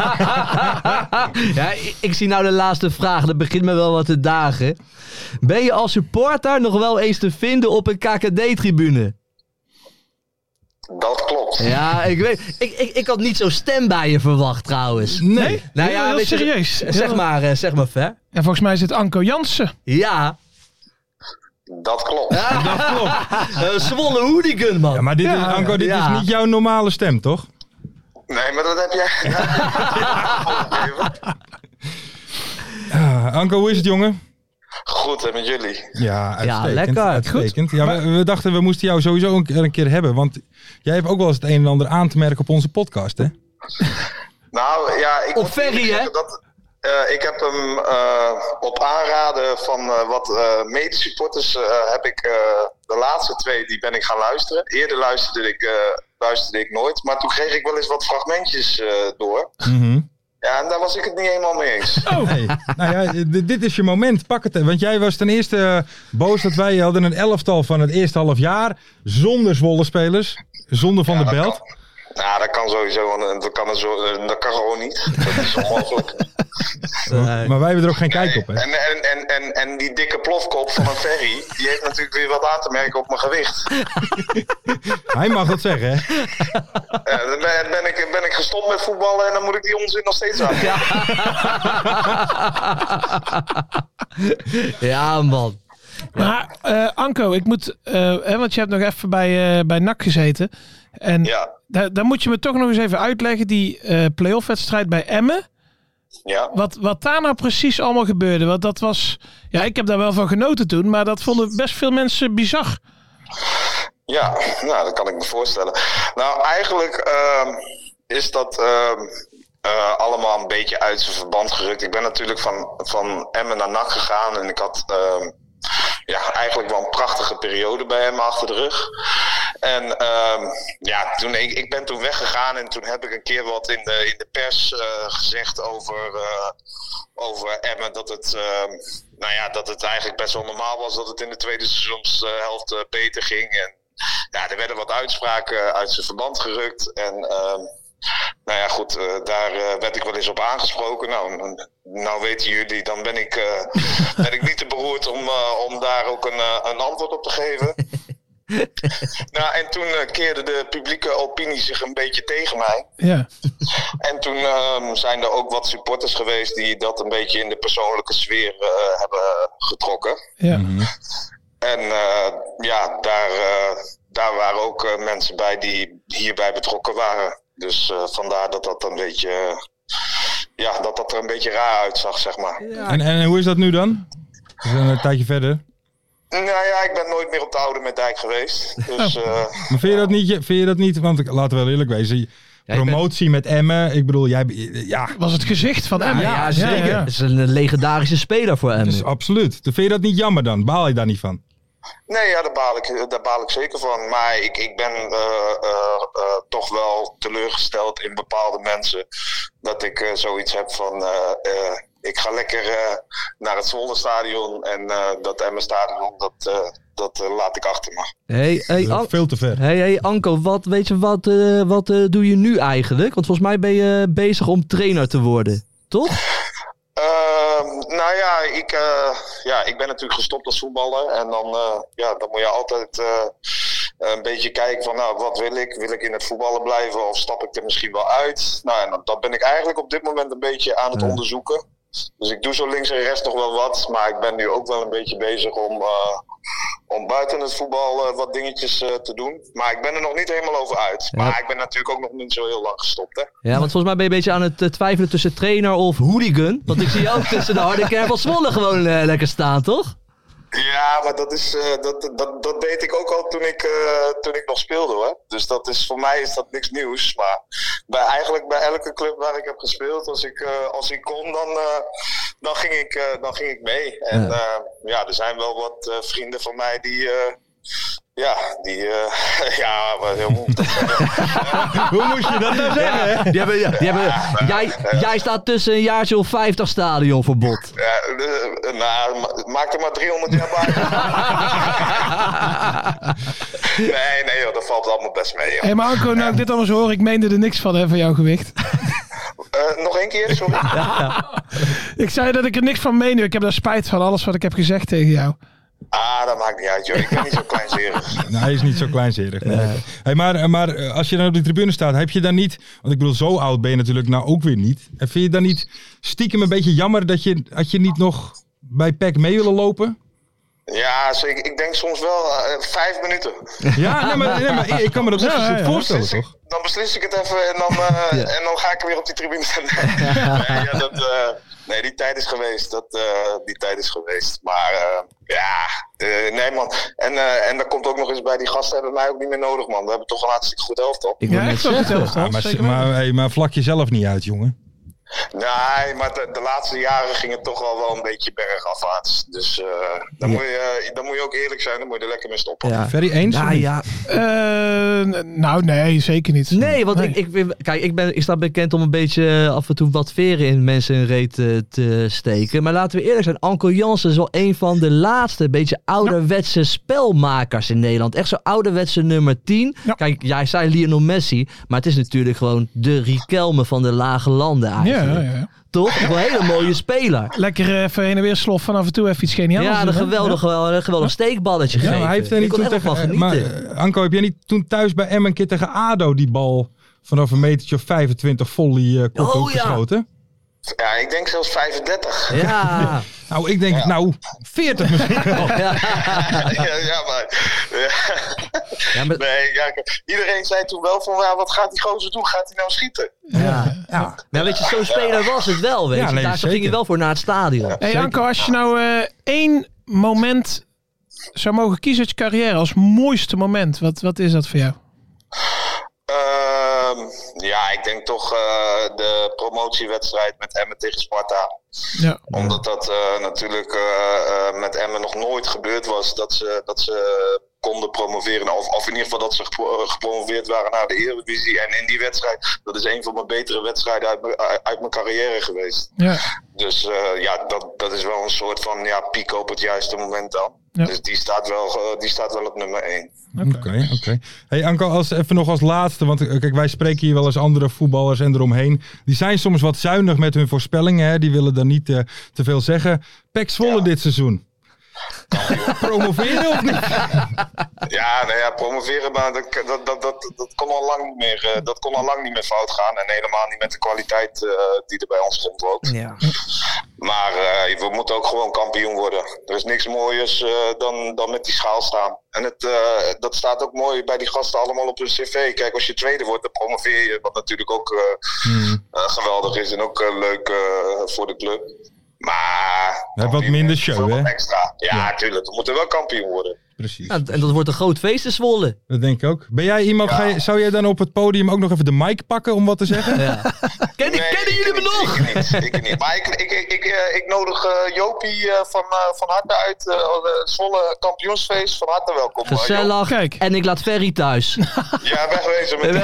Ja, ik zie nou de laatste vraag. Dat begint me wel wat te dagen. Ben je als supporter nog wel eens te vinden op een KKD-tribune? Dat klopt. Ja, ik weet. Ik had niet zo'n stem bij je verwacht trouwens. Nee? Nou ja, heel serieus. Zeg maar Ver. En volgens mij is het Anko Jansen. Ja. Dat klopt. Dat klopt. Zwolle hooligan, man. Ja, maar dit is niet jouw normale stem, toch? Nee, maar dat heb jij. Anko, hoe is het, jongen? Goed, en met jullie? Ja, uitstekend. Ja, lekker. Uitstekend. Goed. Ja, we dachten, we moesten jou sowieso een keer hebben. Want jij hebt ook wel eens het een en ander aan te merken op onze podcast, hè? Nou, ja... Op Ferry, hè? Ik heb hem op aanraden van wat medesupporters heb ik de laatste 2, die ben ik gaan luisteren. Eerder luisterde ik nooit, maar toen kreeg ik wel eens wat fragmentjes door. Mm-hmm. Ja, en daar was ik het niet helemaal mee eens. Oh. Hey, nou ja, dit is je moment, pak het. Want jij was ten eerste boos dat wij hadden een elftal van het eerste half jaar zonder Zwolle spelers, zonder Van der Belt. Nou, dat kan sowieso, dat kan gewoon niet. Dat is onmogelijk. Maar wij hebben er ook geen kijk op, hè? En die dikke plofkop van een Ferry, die heeft natuurlijk weer wat aan te merken op mijn gewicht. Hij mag dat zeggen, hè? Dan ben ik gestopt met voetballen en dan moet ik die onzin nog steeds aan. Ja, man. Maar Anko, ik moet, want je hebt nog even bij NAC gezeten. En dan moet je me toch nog eens even uitleggen, die play-off wedstrijd bij Emmen. Ja. Wat daar nou precies allemaal gebeurde. Want dat was, ik heb daar wel van genoten toen, maar dat vonden best veel mensen bizar. Ja, nou, dat kan ik me voorstellen. Nou, eigenlijk is dat allemaal een beetje uit zijn verband gerukt. Ik ben natuurlijk van Emmen naar NAC gegaan en ik had eigenlijk wel een prachtige periode bij Emmen achter de rug. En ik ben toen weggegaan en toen heb ik een keer wat in de pers gezegd over Emmen, dat het eigenlijk best wel normaal was dat het in de tweede seizoenshelft beter ging. En er werden wat uitspraken uit zijn verband gerukt. En daar werd ik wel eens op aangesproken. Nou weten jullie, dan ben ik niet te beroerd om daar ook een antwoord op te geven. En toen keerde de publieke opinie zich een beetje tegen mij. Ja. En toen zijn er ook wat supporters geweest die dat een beetje in de persoonlijke sfeer hebben getrokken. Ja. En daar waren ook mensen bij die hierbij betrokken waren. Dus vandaar dat een beetje, dat er een beetje raar uitzag, zeg maar. Ja. En hoe is dat nu dan? We zijn een tijdje verder. Nou ja, ik ben nooit meer op de Oude met Dijk geweest. Dus, maar vind je dat niet? Want laten we wel eerlijk wezen. Promotie met Emmen. Ik bedoel, was het gezicht van Emmen. Ja, zeker. Ja. Het is een legendarische speler voor Emmen. Dus absoluut. Vind je dat niet jammer dan? Baal je daar niet van? Nee, daar baal ik zeker van. Maar ik ben toch wel teleurgesteld in bepaalde mensen. Dat ik zoiets heb van... ik ga lekker naar het Zolderstadion en dat Emmen-stadion, dat laat ik achter me. Veel te ver. Hey Anko, wat doe je nu eigenlijk? Want volgens mij ben je bezig om trainer te worden, toch? Ik ben natuurlijk gestopt als voetballer. En dan moet je altijd een beetje kijken van, wat wil ik? Wil ik in het voetballen blijven of stap ik er misschien wel uit? En dat ben ik eigenlijk op dit moment een beetje aan het onderzoeken. Dus ik doe zo links en rechts nog wel wat. Maar ik ben nu ook wel een beetje bezig om buiten het voetbal wat dingetjes te doen. Maar ik ben er nog niet helemaal over uit. Ja. Maar ik ben natuurlijk ook nog niet zo heel lang gestopt, hè. Ja, want volgens mij ben je een beetje aan het twijfelen tussen trainer of hooligan. Want ik zie je ook tussen de harde kern van Zwolle gewoon lekker staan, toch? Ja, maar dat deed ik ook al toen ik nog speelde, hoor. Dus voor mij is dat niks nieuws. Maar eigenlijk bij elke club waar ik heb gespeeld, als ik kon, dan ging ik mee. En er zijn wel wat vrienden van mij die... Hoe moest je dat nou zeggen? Jij staat tussen een jaartje of 50 stadionverbod. Maak er maar 300 jaar bij. Nee, joh, dat valt allemaal best mee. Hé, maar Anko, nou ik dit allemaal zo hoor, ik meende er niks van jouw gewicht. Nog één keer, sorry. Ik zei dat ik er niks van meende. Ik heb daar spijt van alles wat ik heb gezegd tegen jou. Dat maakt niet uit, joh. Ik ben niet zo kleinzerig. Nee, hij is niet zo kleinzerig. Nee. Hey, maar als je dan op die tribune staat, heb je dan niet... Want ik bedoel, zo oud ben je natuurlijk nou ook weer niet. En vind je dan niet stiekem een beetje jammer dat je niet nog bij PEC mee willen lopen? Ja, zeker. Ik denk soms wel 5 minuten. Ja, nee, maar ik kan me dat best voorstellen, toch? Dan beslis ik het even en dan ga ik weer op die tribune staan. Nee, die tijd is geweest. Maar nee man. En dat komt ook nog eens bij, die gasten hebben mij ook niet meer nodig, man. We hebben toch een hartstikke goed elftal. Ik wil net zeggen. Maar vlak jezelf niet uit, jongen. Nee, maar de laatste jaren ging het toch wel een beetje bergafwaarts. Dus dan moet je ook eerlijk zijn, dan moet je er lekker mee stoppen. Ja. Ferry eens? Nou, nee, zeker niet. Nee, want ik sta bekend om een beetje af en toe wat veren in mensen hun reet te steken. Maar laten we eerlijk zijn, Anko Jansen is wel een van de laatste beetje ouderwetse spelmakers in Nederland. Echt zo'n ouderwetse nummer 10. Ja. Kijk, jij zei Lionel Messi, maar het is natuurlijk gewoon de Riquelme van de lage landen eigenlijk. natuurlijk. Toch? Wel een hele mooie speler. Lekker even heen en weer sloffen, af en toe even iets geniaals. Ja, een geweldig steekballetje gegeven. Hij heeft er niet toen tegen... Maar Anko, heb jij niet toen thuis bij Emmen een keer tegen ADO die bal vanaf een metertje of 25 volley kop geschoten? Ja, ik denk zelfs 35. Ja. Nou, ik denk 40 misschien wel. Ja, maar... Nee, iedereen zei toen wel van, wat gaat die gozer doen? Gaat hij nou schieten? Ja. Maar weet je, zo'n speler was het wel, weet je. Daar ging je wel voor naar het stadion. Hey Anko, als je nou 1 moment zou mogen kiezen uit je carrière als mooiste moment, wat is dat voor jou? Ik denk toch de promotiewedstrijd met Emmen tegen Sparta. Ja. Omdat dat natuurlijk met Emmen nog nooit gebeurd was dat ze konden promoveren. Of in ieder geval dat ze gepromoveerd waren naar de Eredivisie. En in die wedstrijd, dat is een van mijn betere wedstrijden uit mijn carrière geweest. Ja. Dus dat is wel een soort van piek op het juiste moment dan. Ja. Dus die staat wel op nummer 1. Oké. Hey Anko, even nog als laatste, want kijk, wij spreken hier wel eens andere voetballers en eromheen. Die zijn soms wat zuinig met hun voorspellingen, hè? Die willen dan niet te veel zeggen. PEC Zwolle dit seizoen. Promoveren of niet? Promoveren, maar dat kon al lang niet meer. Dat kon al lang niet meer fout gaan en helemaal niet met de kwaliteit die er bij ons rondloopt. Ja. Maar we moeten ook gewoon kampioen worden. Er is niks mooiers dan met die schaal staan. En dat staat ook mooi bij die gasten allemaal op hun cv. Kijk, als je tweede wordt, dan promoveer je, wat natuurlijk ook geweldig is en ook leuk voor de club. Maar... wat minder show, hè? Extra. Ja, tuurlijk. We moeten wel kampioen worden. Precies. Ja, en dat wordt een groot feest in Zwolle. Dat denk ik ook. Ben jij iemand, zou jij dan op het podium ook nog even de mic pakken om wat te zeggen? Ja. Kennen jullie me nog? Ik niet. Maar ik nodig Jopie van harte uit. Zwolle kampioensfeest. Van harte welkom. Gezellig. Kijk. En ik laat Ferry thuis. Ja, wegwezen met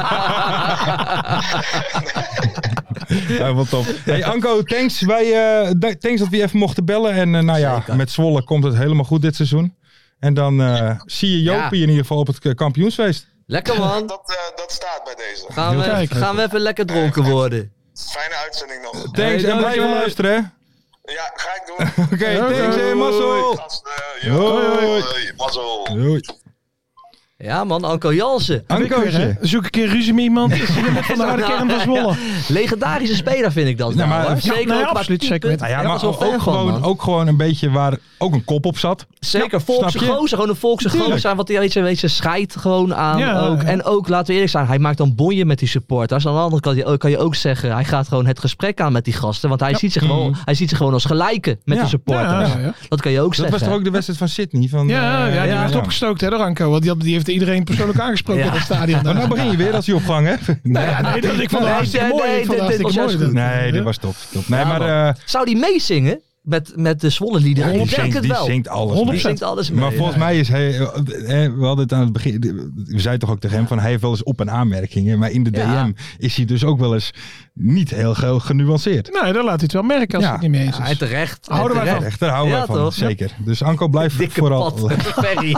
Ja, wat top. Hey Anko, thanks. Thanks dat we even mochten bellen. En met Zwolle komt het helemaal goed dit seizoen. En dan zie je Jopie in ieder geval op het kampioensfeest. Lekker man. Dat staat bij deze. Gaan we even lekker dronken worden. Fijne uitzending nog. Thanks en blijven luisteren, hè? Ja, ga ik doen. Oké, thanks en mazzel. Hoi. Mazzel. Doei. Ja man, Anko Jansen. Ankootje. Zoek een keer ruzie met iemand. Is met van de harde kern van Zwolle. Legendarische speler vind ik dat. Zeker absoluut. Check maar ook gewoon een beetje waar ook een kop op zat. Zeker, volkse gozer. Gewoon een volkse gozer. Want hij scheidt gewoon aan. Ook. En ook, laten we eerlijk zijn, hij maakt dan bonje met die supporters. Aan de andere kant kan je ook zeggen, hij gaat gewoon het gesprek aan met die gasten. Want hij ziet zich gewoon als gelijke met die supporters. Dat kan je ook zeggen. Dat was toch ook de wedstrijd van Sydney? Die werd opgestookt, hè, door Anko. Want die heeft iedereen persoonlijk aangesproken in het stadion. Maar nou begin je weer als hij opgang hebt. Ik vond het hartstikke mooi. Nee, dit was top. Nee, maar zou die meezingen? Met de Zwolle-liederen. Die zingt alles. Die zingt alles mee. Maar volgens mij is hij... We hadden het aan het begin... We zeiden toch ook tegen hem van... Hij heeft wel eens op- en aanmerkingen. Maar in de DM is hij dus ook wel eens niet heel genuanceerd. Nee, dan laat hij het wel merken als hij het niet mee eens is. Ja, terecht. Houden wij van. Daar houden wij van, zeker. Dus Anko, blijf dikke vooral... Ferry.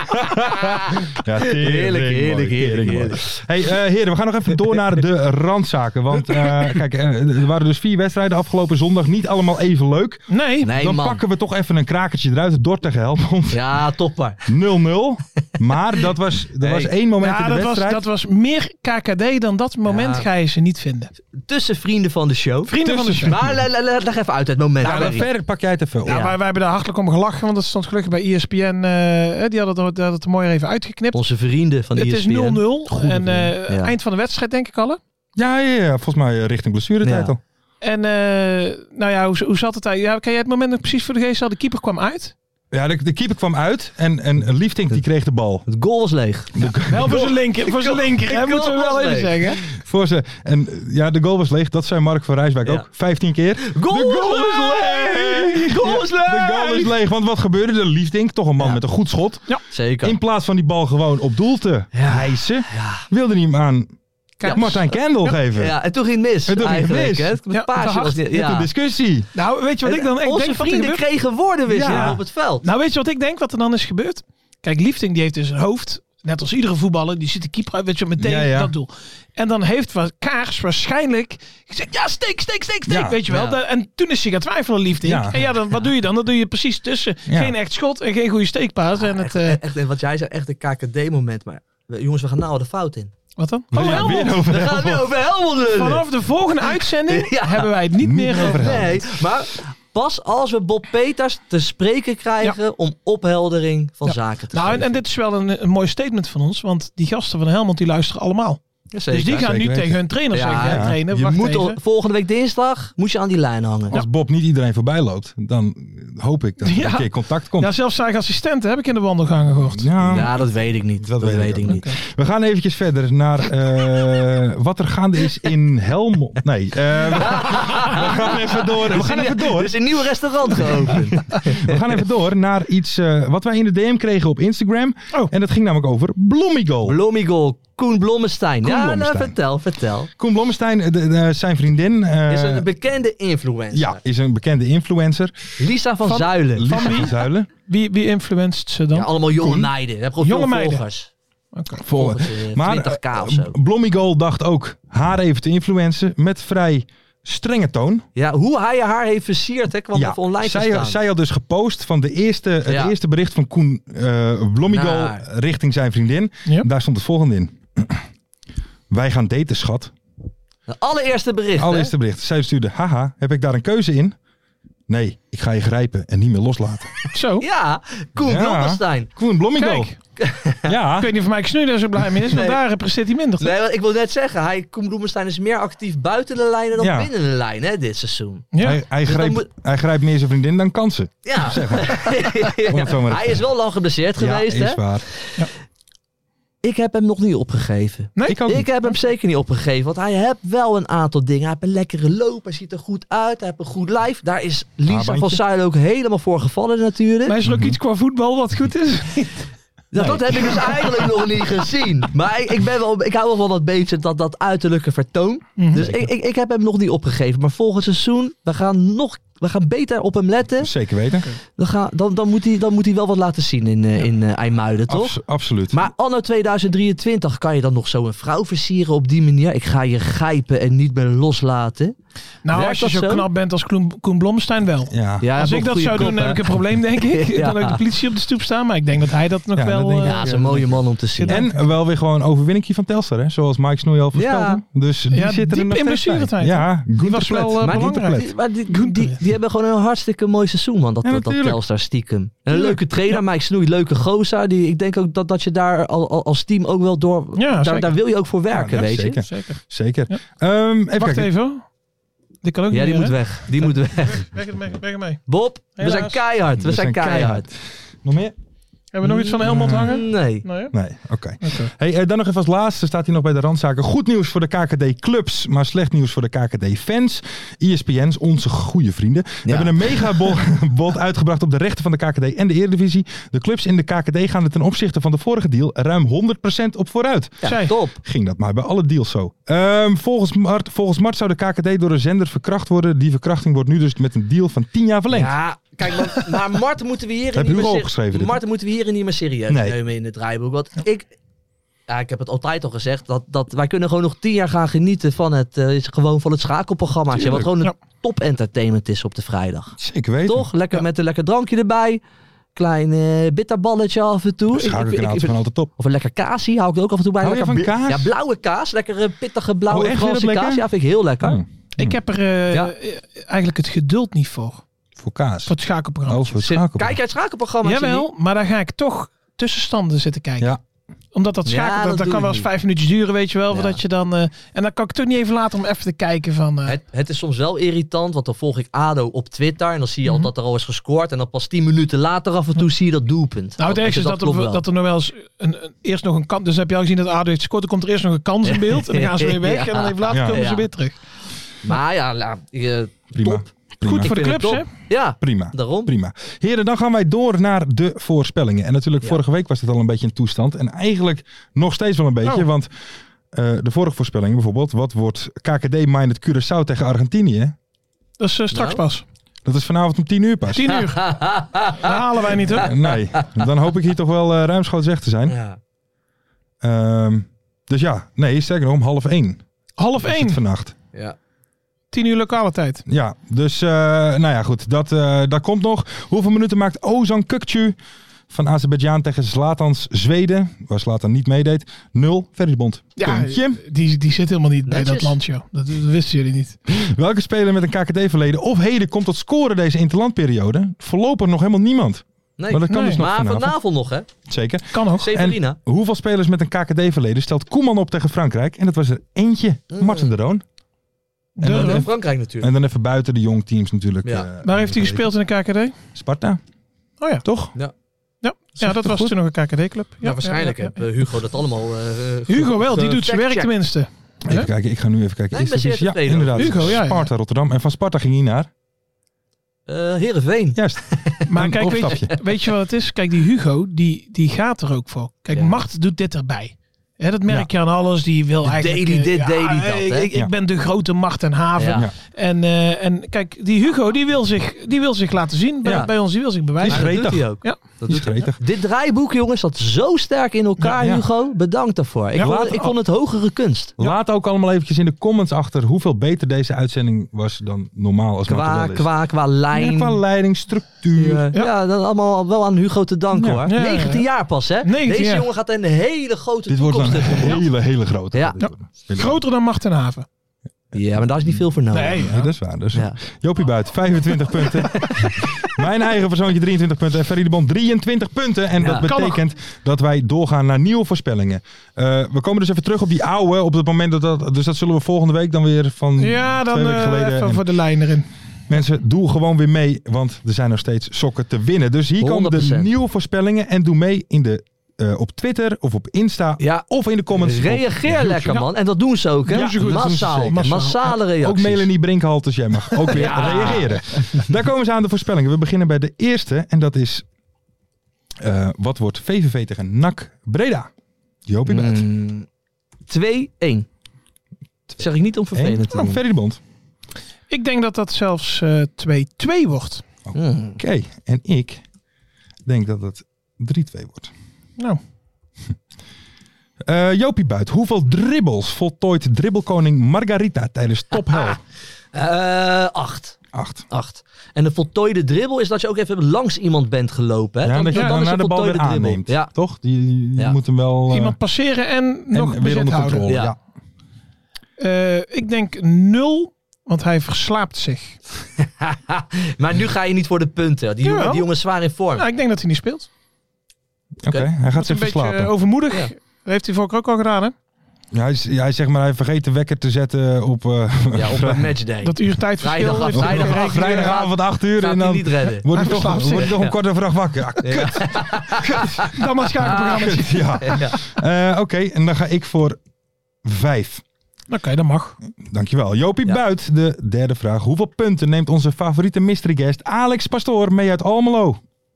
Heerlijk. Hey, heren, we gaan nog even door naar de randzaken. Want kijk, er waren dus 4 wedstrijden afgelopen zondag. Niet allemaal even leuk. Nee, dan pakken we toch even een krakertje eruit. Dort tegen Helmond. Ja, topper. 0-0. Maar dat was één moment in de wedstrijd. Dat was meer KKD dan dat moment ga je ze niet vinden. Tussen vrienden van de show. Maar leg even uit het moment. Verder pak jij het even op. Ja, wij hebben daar hartelijk om gelachen. Want dat stond gelukkig bij ESPN. Die hadden het er mooi even uitgeknipt. Onze vrienden van ESPN. Het is 0-0. En eind van de wedstrijd denk ik al. Ja, volgens mij richting blessuretijd al. En hoe zat het daar? Ja, kan jij het moment nog precies voor de geest? De keeper kwam uit. Ja, de keeper kwam uit en Liefdink die kreeg de bal. Het goal was leeg. Wel voor zijn linker. Hè, moeten we wel even zeggen. De goal was leeg. Dat zei Mark van Rijswijk ook 15 keer. De goal is leeg. Want wat gebeurde er? Liefdink, toch een man met een goed schot. Ja, zeker. In plaats van die bal gewoon op doel te hijsen, wilde hij hem aan Martijn Kendall geven. Ja, en toen ging het mis. Een discussie. Nou, weet je wat ik dan denk? Onze vrienden kregen woordenwisseling op het veld. Nou, weet je wat ik denk wat er dan is gebeurd? Kijk, Liefdink die heeft dus zijn hoofd Net als iedere voetballer, die ziet de keeper uit, weet je, meteen dat doel. En dan heeft Kaars waarschijnlijk gezegd, ja, steek, weet je wel. En toen is hij gaan twijfelen, liefde. En dan, wat doe je dan? Dan doe je precies tussen. Geen echt schot en geen goede steekpaas. En echt, wat jij zei, echt een KKD-moment. Maar jongens, we gaan nou de fout in. Wat dan? Helmond. We gaan weer over Helmond lullen. Vanaf de volgende uitzending hebben wij het niet meer over Helmond. Nee, maar pas als we Bob Peters te spreken krijgen om opheldering van zaken te geven. En dit is wel een mooi statement van ons, want die gasten van Helmond die luisteren allemaal. Ja, zeker, dus die gaan nu tegen hun trainer zeggen, trainen, je moet volgende week dinsdag moet je aan die lijn hangen. Als Bob niet iedereen voorbij loopt, dan hoop ik dat er een keer contact komt. Ja, zelfs zijn assistenten heb ik in de wandelgangen gehoord. Ja, dat weet ik niet. Dat weet ik niet. We gaan eventjes verder naar wat er gaande is in Helmond. Nee, we gaan even door. Er is een nieuw restaurant geopend. We gaan even door naar iets wat wij in de DM kregen op Instagram. En dat ging namelijk over Blommigol. Blommigol. Koen Blommestein. Vertel. Koen Blommestein, zijn vriendin. Is een bekende influencer. Ja, is een bekende influencer. Lisa van Zuilen. Lisa van Zuilen. Wie influenced ze dan? Ja, allemaal jonge meiden. Je hebt gewoon jonge veel volgers. Volgers. Maar 20k of zo. Blommigol dacht ook haar even te influencen met vrij strenge toon. Ja, hoe hij haar heeft versierd, hè, kwam even online te staan. Zij had dus gepost van het eerste bericht van Koen Blommigol richting zijn vriendin. Ja. Daar stond het volgende in. Wij gaan daten, schat. De allereerste bericht. Zij stuurde, haha, heb ik daar een keuze in? Nee, ik ga je grijpen en niet meer loslaten. Zo? Ja, Koen Blommestein. Koen Blommigol. Ja. Ik weet niet of Mike Snoei daar zo blij mee is, want daar presteert hij minder. Nee, want ik wil net zeggen, Koen Blommestein is meer actief buiten de lijnen dan binnen de lijn, hè, dit seizoen. Ja. Hij grijpt meer zijn vriendin dan kansen. Ja. Hij is wel lang geblesseerd geweest, hè? Ja, is waar. Ja. Ik heb hem nog niet opgegeven. Nee, ik heb hem zeker niet opgegeven. Want hij heeft wel een aantal dingen. Hij heeft een lekkere loop. Hij ziet er goed uit. Hij heeft een goed lijf. Daar is Lisa van Zuilen ook helemaal voor gevallen natuurlijk. Maar is er ook iets qua voetbal wat goed is? Dat heb ik dus eigenlijk nog niet gezien. Maar ik hou wel van dat beetje dat uiterlijke vertoon. Dus ik heb hem nog niet opgegeven. Maar volgend seizoen, we gaan beter op hem letten. Zeker weten. Dan moet hij wel wat laten zien in IJmuiden, toch? Absoluut. Maar anno 2023 kan je dan nog zo een vrouw versieren op die manier. Ik ga je grijpen en niet meer loslaten. Nou, als je zo knap bent als Koen Blommestein wel. Ja, als ik dat zou doen, heb ik een probleem, denk ik. Dan heb ik de politie op de stoep staan. Maar ik denk dat hij dat nog wel... dat is een mooie man om te zien. En wel weer gewoon overwinningje van Telstar, hè? Zoals Mike Snoei al voorspelde. Dus die zit er nog steeds bij. Ja, die was wel belangrijk. Maar die hebben gewoon een hartstikke mooi seizoen, man. Dat Telstar stiekem. En een leuke trainer, Mike Snoei, leuke gozer. Ik denk ook dat je daar als team ook wel door... Daar wil je ook voor werken, weet je. Zeker. Wacht even. Die kan ook niet die moet weg. Die moet weg. Weg ermee. Bob, we zijn keihard. We zijn keihard. Nog meer? Hebben we nog iets van Helmond hangen? Nee. Oké. Hey, dan nog even als laatste staat hier nog bij de randzaken. Goed nieuws voor de KKD-clubs, maar slecht nieuws voor de KKD-fans. ESPN's, onze goede vrienden, hebben een megabod uitgebracht op de rechten van de KKD en de Eredivisie. De clubs in de KKD gaan er ten opzichte van de vorige deal ruim 100% op vooruit. Ja, top. Ging dat maar bij alle deals zo. Volgens Mart zou de KKD door een zender verkracht worden. Die verkrachting wordt nu dus met een deal van 10 jaar verlengd. Ja. Kijk, maar Marten moeten we hier niet meer serieus nemen in het draaiboek. Want ik heb het altijd al gezegd, dat wij kunnen gewoon nog 10 jaar gaan genieten van het schakelprogrammaatje. Wat gewoon een top entertainment is op de vrijdag. Zeker weten. Toch? Lekker met een lekker drankje erbij. Klein bitterballetje af en toe. Schakelkanaal van altijd top. Of een lekker kaasie hou ik ook af en toe bij. Hou je van kaas? Ja, blauwe kaas. Lekkere pittige blauwe Franse kaas. Ja, vind ik heel lekker. Ik heb er eigenlijk het geduld niet voor. Voor kaas? Voor het schakelprogramma. Kijk jij het schakelprogramma? Jawel, maar dan ga ik toch tussenstanden zitten kijken. Ja. Omdat dat schakelen, dat kan wel eens 5 minuutjes duren, weet je wel. Voordat je dan, en dan kan ik toch niet even laten om even te kijken van... Het is soms wel irritant, want dan volg ik ADO op Twitter. En dan zie je al dat er al is gescoord. En dan pas 10 minuten later af en toe zie je dat doelpunt. Nou, het ergste is dat er nog wel eens eerst nog een kans... Dus heb je al gezien dat ADO heeft gescoord. Dan komt er eerst nog een kans in beeld. En dan gaan ze weer weg. En dan even later komen ze weer terug. Maar prima. Top. Goed voor de clubs, hè? Ja, prima. Daarom. Prima. Heren, dan gaan wij door naar de voorspellingen. En natuurlijk, vorige week was het al een beetje een toestand. En eigenlijk nog steeds wel een beetje. Want de vorige voorspellingen bijvoorbeeld. Wat wordt KKD-minded Curaçao tegen Argentinië? Dat is straks pas. Dat is vanavond om 10 uur pas. 10 uur. Dat halen wij niet, hoor. Nee, dan hoop ik hier toch wel ruimschoots weg te zijn. Ja. Dus ja, nee, sterker nog, om 12:30. 12:30? Vannacht. Ja. 10 uur lokale tijd. Ja, dus nou ja, goed. Dat komt nog. Hoeveel minuten maakt Ozan Kökçü van Azerbeidzjan tegen Zlatans Zweden, waar Zlatan niet meedeed? 0. Ferriesbond. Ja, die zit helemaal niet bij dat land, joh. Dat wisten jullie niet. Welke speler met een KKD-verleden of heden komt tot scoren deze interlandperiode? Voorlopig nog helemaal niemand. Nee, maar dat kan dus nog vanavond nog, hè? Zeker. Kan ook. Severina. En hoeveel spelers met een KKD-verleden stelt Koeman op tegen Frankrijk? En dat was er eentje. Martin de Roon. En Frankrijk natuurlijk. En dan even buiten de jong teams natuurlijk. Ja. Waar heeft hij gespeeld in de KKD? Sparta. Oh ja. Toch? Ja. Ja, dat was toen nog een KKD-club. Ja, waarschijnlijk heeft Hugo dat allemaal... Hugo wel, die doet zijn werk tenminste. Even kijken, ik ga nu even kijken. Nee, is ja, inderdaad. Hugo, ja. Sparta Rotterdam. En van Sparta ging hij naar... Heerenveen. Juist. Maar kijk, weet je wat het is? Kijk, die Hugo, die gaat er ook voor. Kijk, Mart doet dit erbij. Ja, dat merk je aan alles. Die wil eigenlijk... Daily dit, daily dat. Ik ben de grote Mart en Haven. Ja. En kijk, die Hugo, die wil zich laten zien bij ons. Die wil zich bewijzen. Die is dat doet hij ook. Ja. Dat doet hij. Dit draaiboek, jongens, zat zo sterk in elkaar, Hugo. Bedankt daarvoor. Ik vond het hogere kunst. Laat ook allemaal eventjes in de comments achter hoeveel beter deze uitzending was dan normaal als Qua lijn. Qua leiding, structuur. Ja, dat allemaal wel aan Hugo te danken, hoor. 19 jaar pas, hè? Deze jongen gaat een hele grote toekomst. Dit wordt een hele grote. Ja. Groter dan Mart en Haven. Ja, maar daar is niet veel voor nodig. Nee, dat is waar. Dus Jopie Buit, 25 punten. Mijn eigen persoontje 23 punten. En Ferry de Bond 23 punten. En dat betekent dat wij doorgaan naar nieuwe voorspellingen. We komen dus even terug op die oude. Op het moment dus dat zullen we volgende week dan weer van 2 weken geleden. Even voor de lijn erin. Mensen, doe gewoon weer mee. Want er zijn nog steeds sokken te winnen. Dus hier 100%. Komen de nieuwe voorspellingen. En doe mee in de... op Twitter of op Insta of in de comments. Reageer lekker, man. En dat doen ze ook, hè? Ja, Massale reacties. Ook Melanie Brinkholt, dus jij mag ook weer reageren. Daar komen ze aan de voorspellingen. We beginnen bij de eerste. En dat is... wat wordt VVV tegen NAC Breda? Jopie Buit. 2-1. Zeg ik niet om vervelend te doen. Ferry de Bond. Ik denk dat zelfs 2-2 wordt. Oké. En ik denk dat het 3-2 wordt. Nou. Jopie Buit, hoeveel dribbels voltooit dribbelkoning Margarita tijdens Top Hell? 8. En de voltooide dribbel is dat je ook even langs iemand bent gelopen. Hè? Ja, dat je dan de bal weer aanneemt. Ja. Toch? Je moet hem wel... Iemand passeren en nog weer bezit onder houden. controle. Ja. Ik denk 0, want hij verslaapt zich. Maar nu ga je niet voor de punten. Die jongen is zwaar in vorm. Nou, ik denk dat hij niet speelt. Oké, hij gaat zich verslapen. Een beetje overmoedig. Ja. Dat heeft hij vorige ook al gedaan, hè? Ja, hij zegt maar, hij vergeet de wekker te zetten op... op een matchday. Dat uur tijdverschil. Vrijdagavond 8 uur. En dan wordt hij toch om 7:15 wakker. Ah, kut. Dan maar schakelprogramma's. Oké, en dan ga ik voor 5. Oké, dat mag. Dankjewel. Jopie Buit, de derde vraag. Hoeveel punten neemt onze favoriete mystery guest Alex Pastoor mee uit Almelo?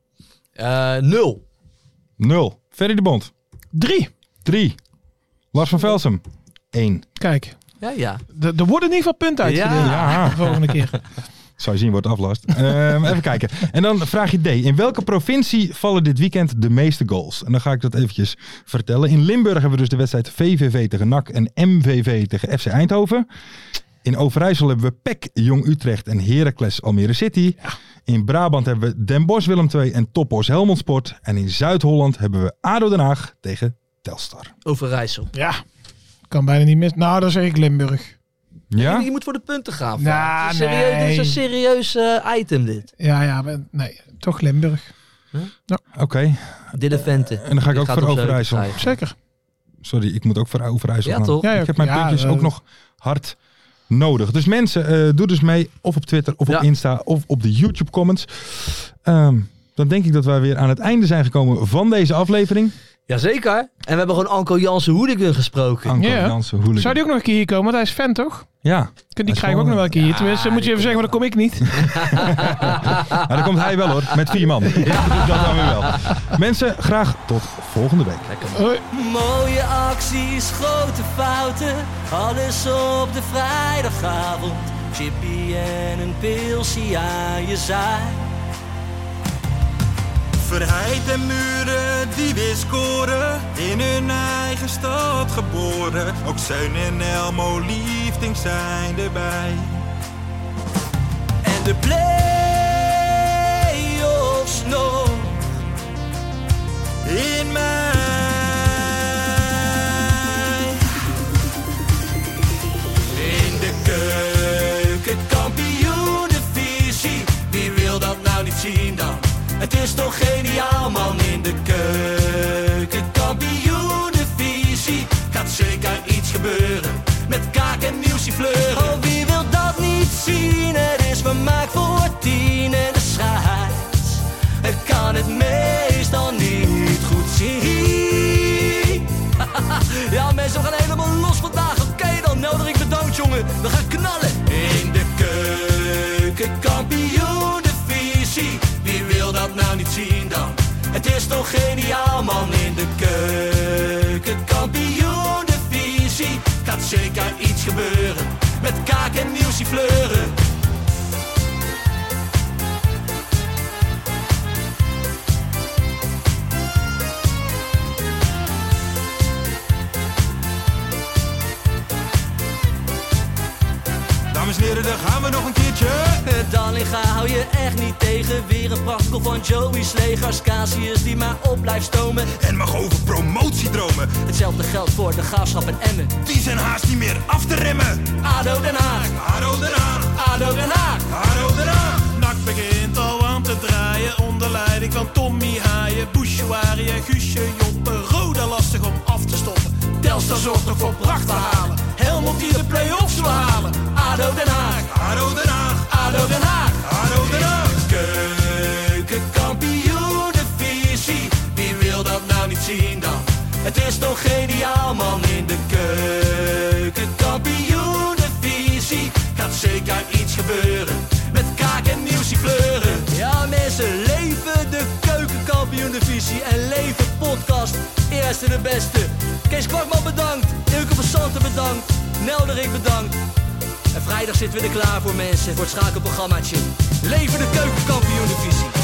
0. Ferry de Bond. 3. Lars van Velsum. 1. Kijk. Ja. Er worden in ieder geval punten uitgedeeld. Ja. De volgende keer. Zou je zien, wordt aflast. Even kijken. En dan vraagje D. In welke provincie vallen dit weekend de meeste goals? En dan ga ik dat eventjes vertellen. In Limburg hebben we dus de wedstrijd VVV tegen NAC en MVV tegen FC Eindhoven. In Overijssel hebben we PEC Jong Utrecht en Heracles Almere City. Ja. In Brabant hebben we Den Bosch Willem II en Topos Helmond Sport. En in Zuid-Holland hebben we ADO Den Haag tegen Telstar. Overijssel. Ja, kan bijna niet mis. Nou, dan zeg ik Limburg. Ja? Je moet voor de punten gaan. Nou, dit is een serieus item dit. Ja, nee, toch Limburg. Ja. Oké. Dit Vente. En dan ga ik ook voor Overijssel. Zeker. Sorry, ik moet ook voor Overijssel gaan. Ja, toch? Ik heb mijn puntjes ook nog hard nodig. Dus mensen, doe dus mee. Of op Twitter, of op Insta, of op de YouTube comments. Dan denk ik dat wij weer aan het einde zijn gekomen van deze aflevering. Jazeker. En we hebben gewoon Anko Jansen Hooligan gesproken. Jansen Hooligan. Zou die ook nog een keer hier komen? Want hij is fan, toch? Ja. Die krijgen we ook nog wel een keer hier. Tenminste, moet je even zeggen, maar dan kom ik niet. Dan komt hij wel hoor, met 4 man. Ja. Dat dan weer wel. Mensen, graag tot volgende week. Hoi. Mooie acties, grote fouten. Alles op de vrijdagavond. Chippy en een pilsie aan je zaai. Overheid en muren die weer scoren, in hun eigen stad geboren. Ook Zeun en Elmo Liefding zijn erbij. En de play-offs nog in mei. In de keukenkampioenenvisie, wie wil dat nou niet zien dan? Het is toch geniaal man, in de keukenkampioenenvisie gaat zeker iets gebeuren met kaak en nieuwsie fleuren. Oh, wie wil dat niet zien? Het is vermaakt voor 10 en de scheids. Ik kan het meestal niet goed zien. Ja mensen, we gaan helemaal los vandaag. Oké, dan nodig ik bedankt jongen. We gaan knallen. In de keukenkampioenenvisie, wie wil dat nou niet zien dan? Het is toch geniaal man, in de keukenkampioenenvisie gaat zeker iets gebeuren met kaak en nieuwsie fleuren. Dames en heren, daar gaan we nog een keertje. Dallinga hou je echt niet tegen. Weer een prachtkel van Joey's legers. Casius die maar op blijft stomen en mag over promotie dromen. Hetzelfde geldt voor de Graafschap en Emmen. Die zijn haast niet meer af te remmen. ADO Den Haag, ADO Den Haag, ADO Den Haag, ADO Den Haag. NAC begint al aan te draaien onder leiding van Tommy Haaien, Bouchouari en Guusje Joppen. Roda lastig om af te stoppen. Telstar zorgt nog voor pracht te halen. Helmond die de play-offs wil halen. ADO Den Haag, ADO Den Haag, ADO Den Haag, ADO Den Haag. Keukenkampioenenvisie, wie wil dat nou niet zien dan? Het is toch geniaal man, in de keukenkampioenenvisie gaat zeker iets gebeuren met kaak en nieuwsie fleuren. Ja mensen, leven de keukenkampioenenvisie en leven podcast. Eerste de beste. Kees Kwakman bedankt, Ilke van Santen bedankt, Nelderik bedankt. En vrijdag zitten we er klaar voor mensen, voor het schakelprogrammaatje. Leven de keukenkampioenenvisie.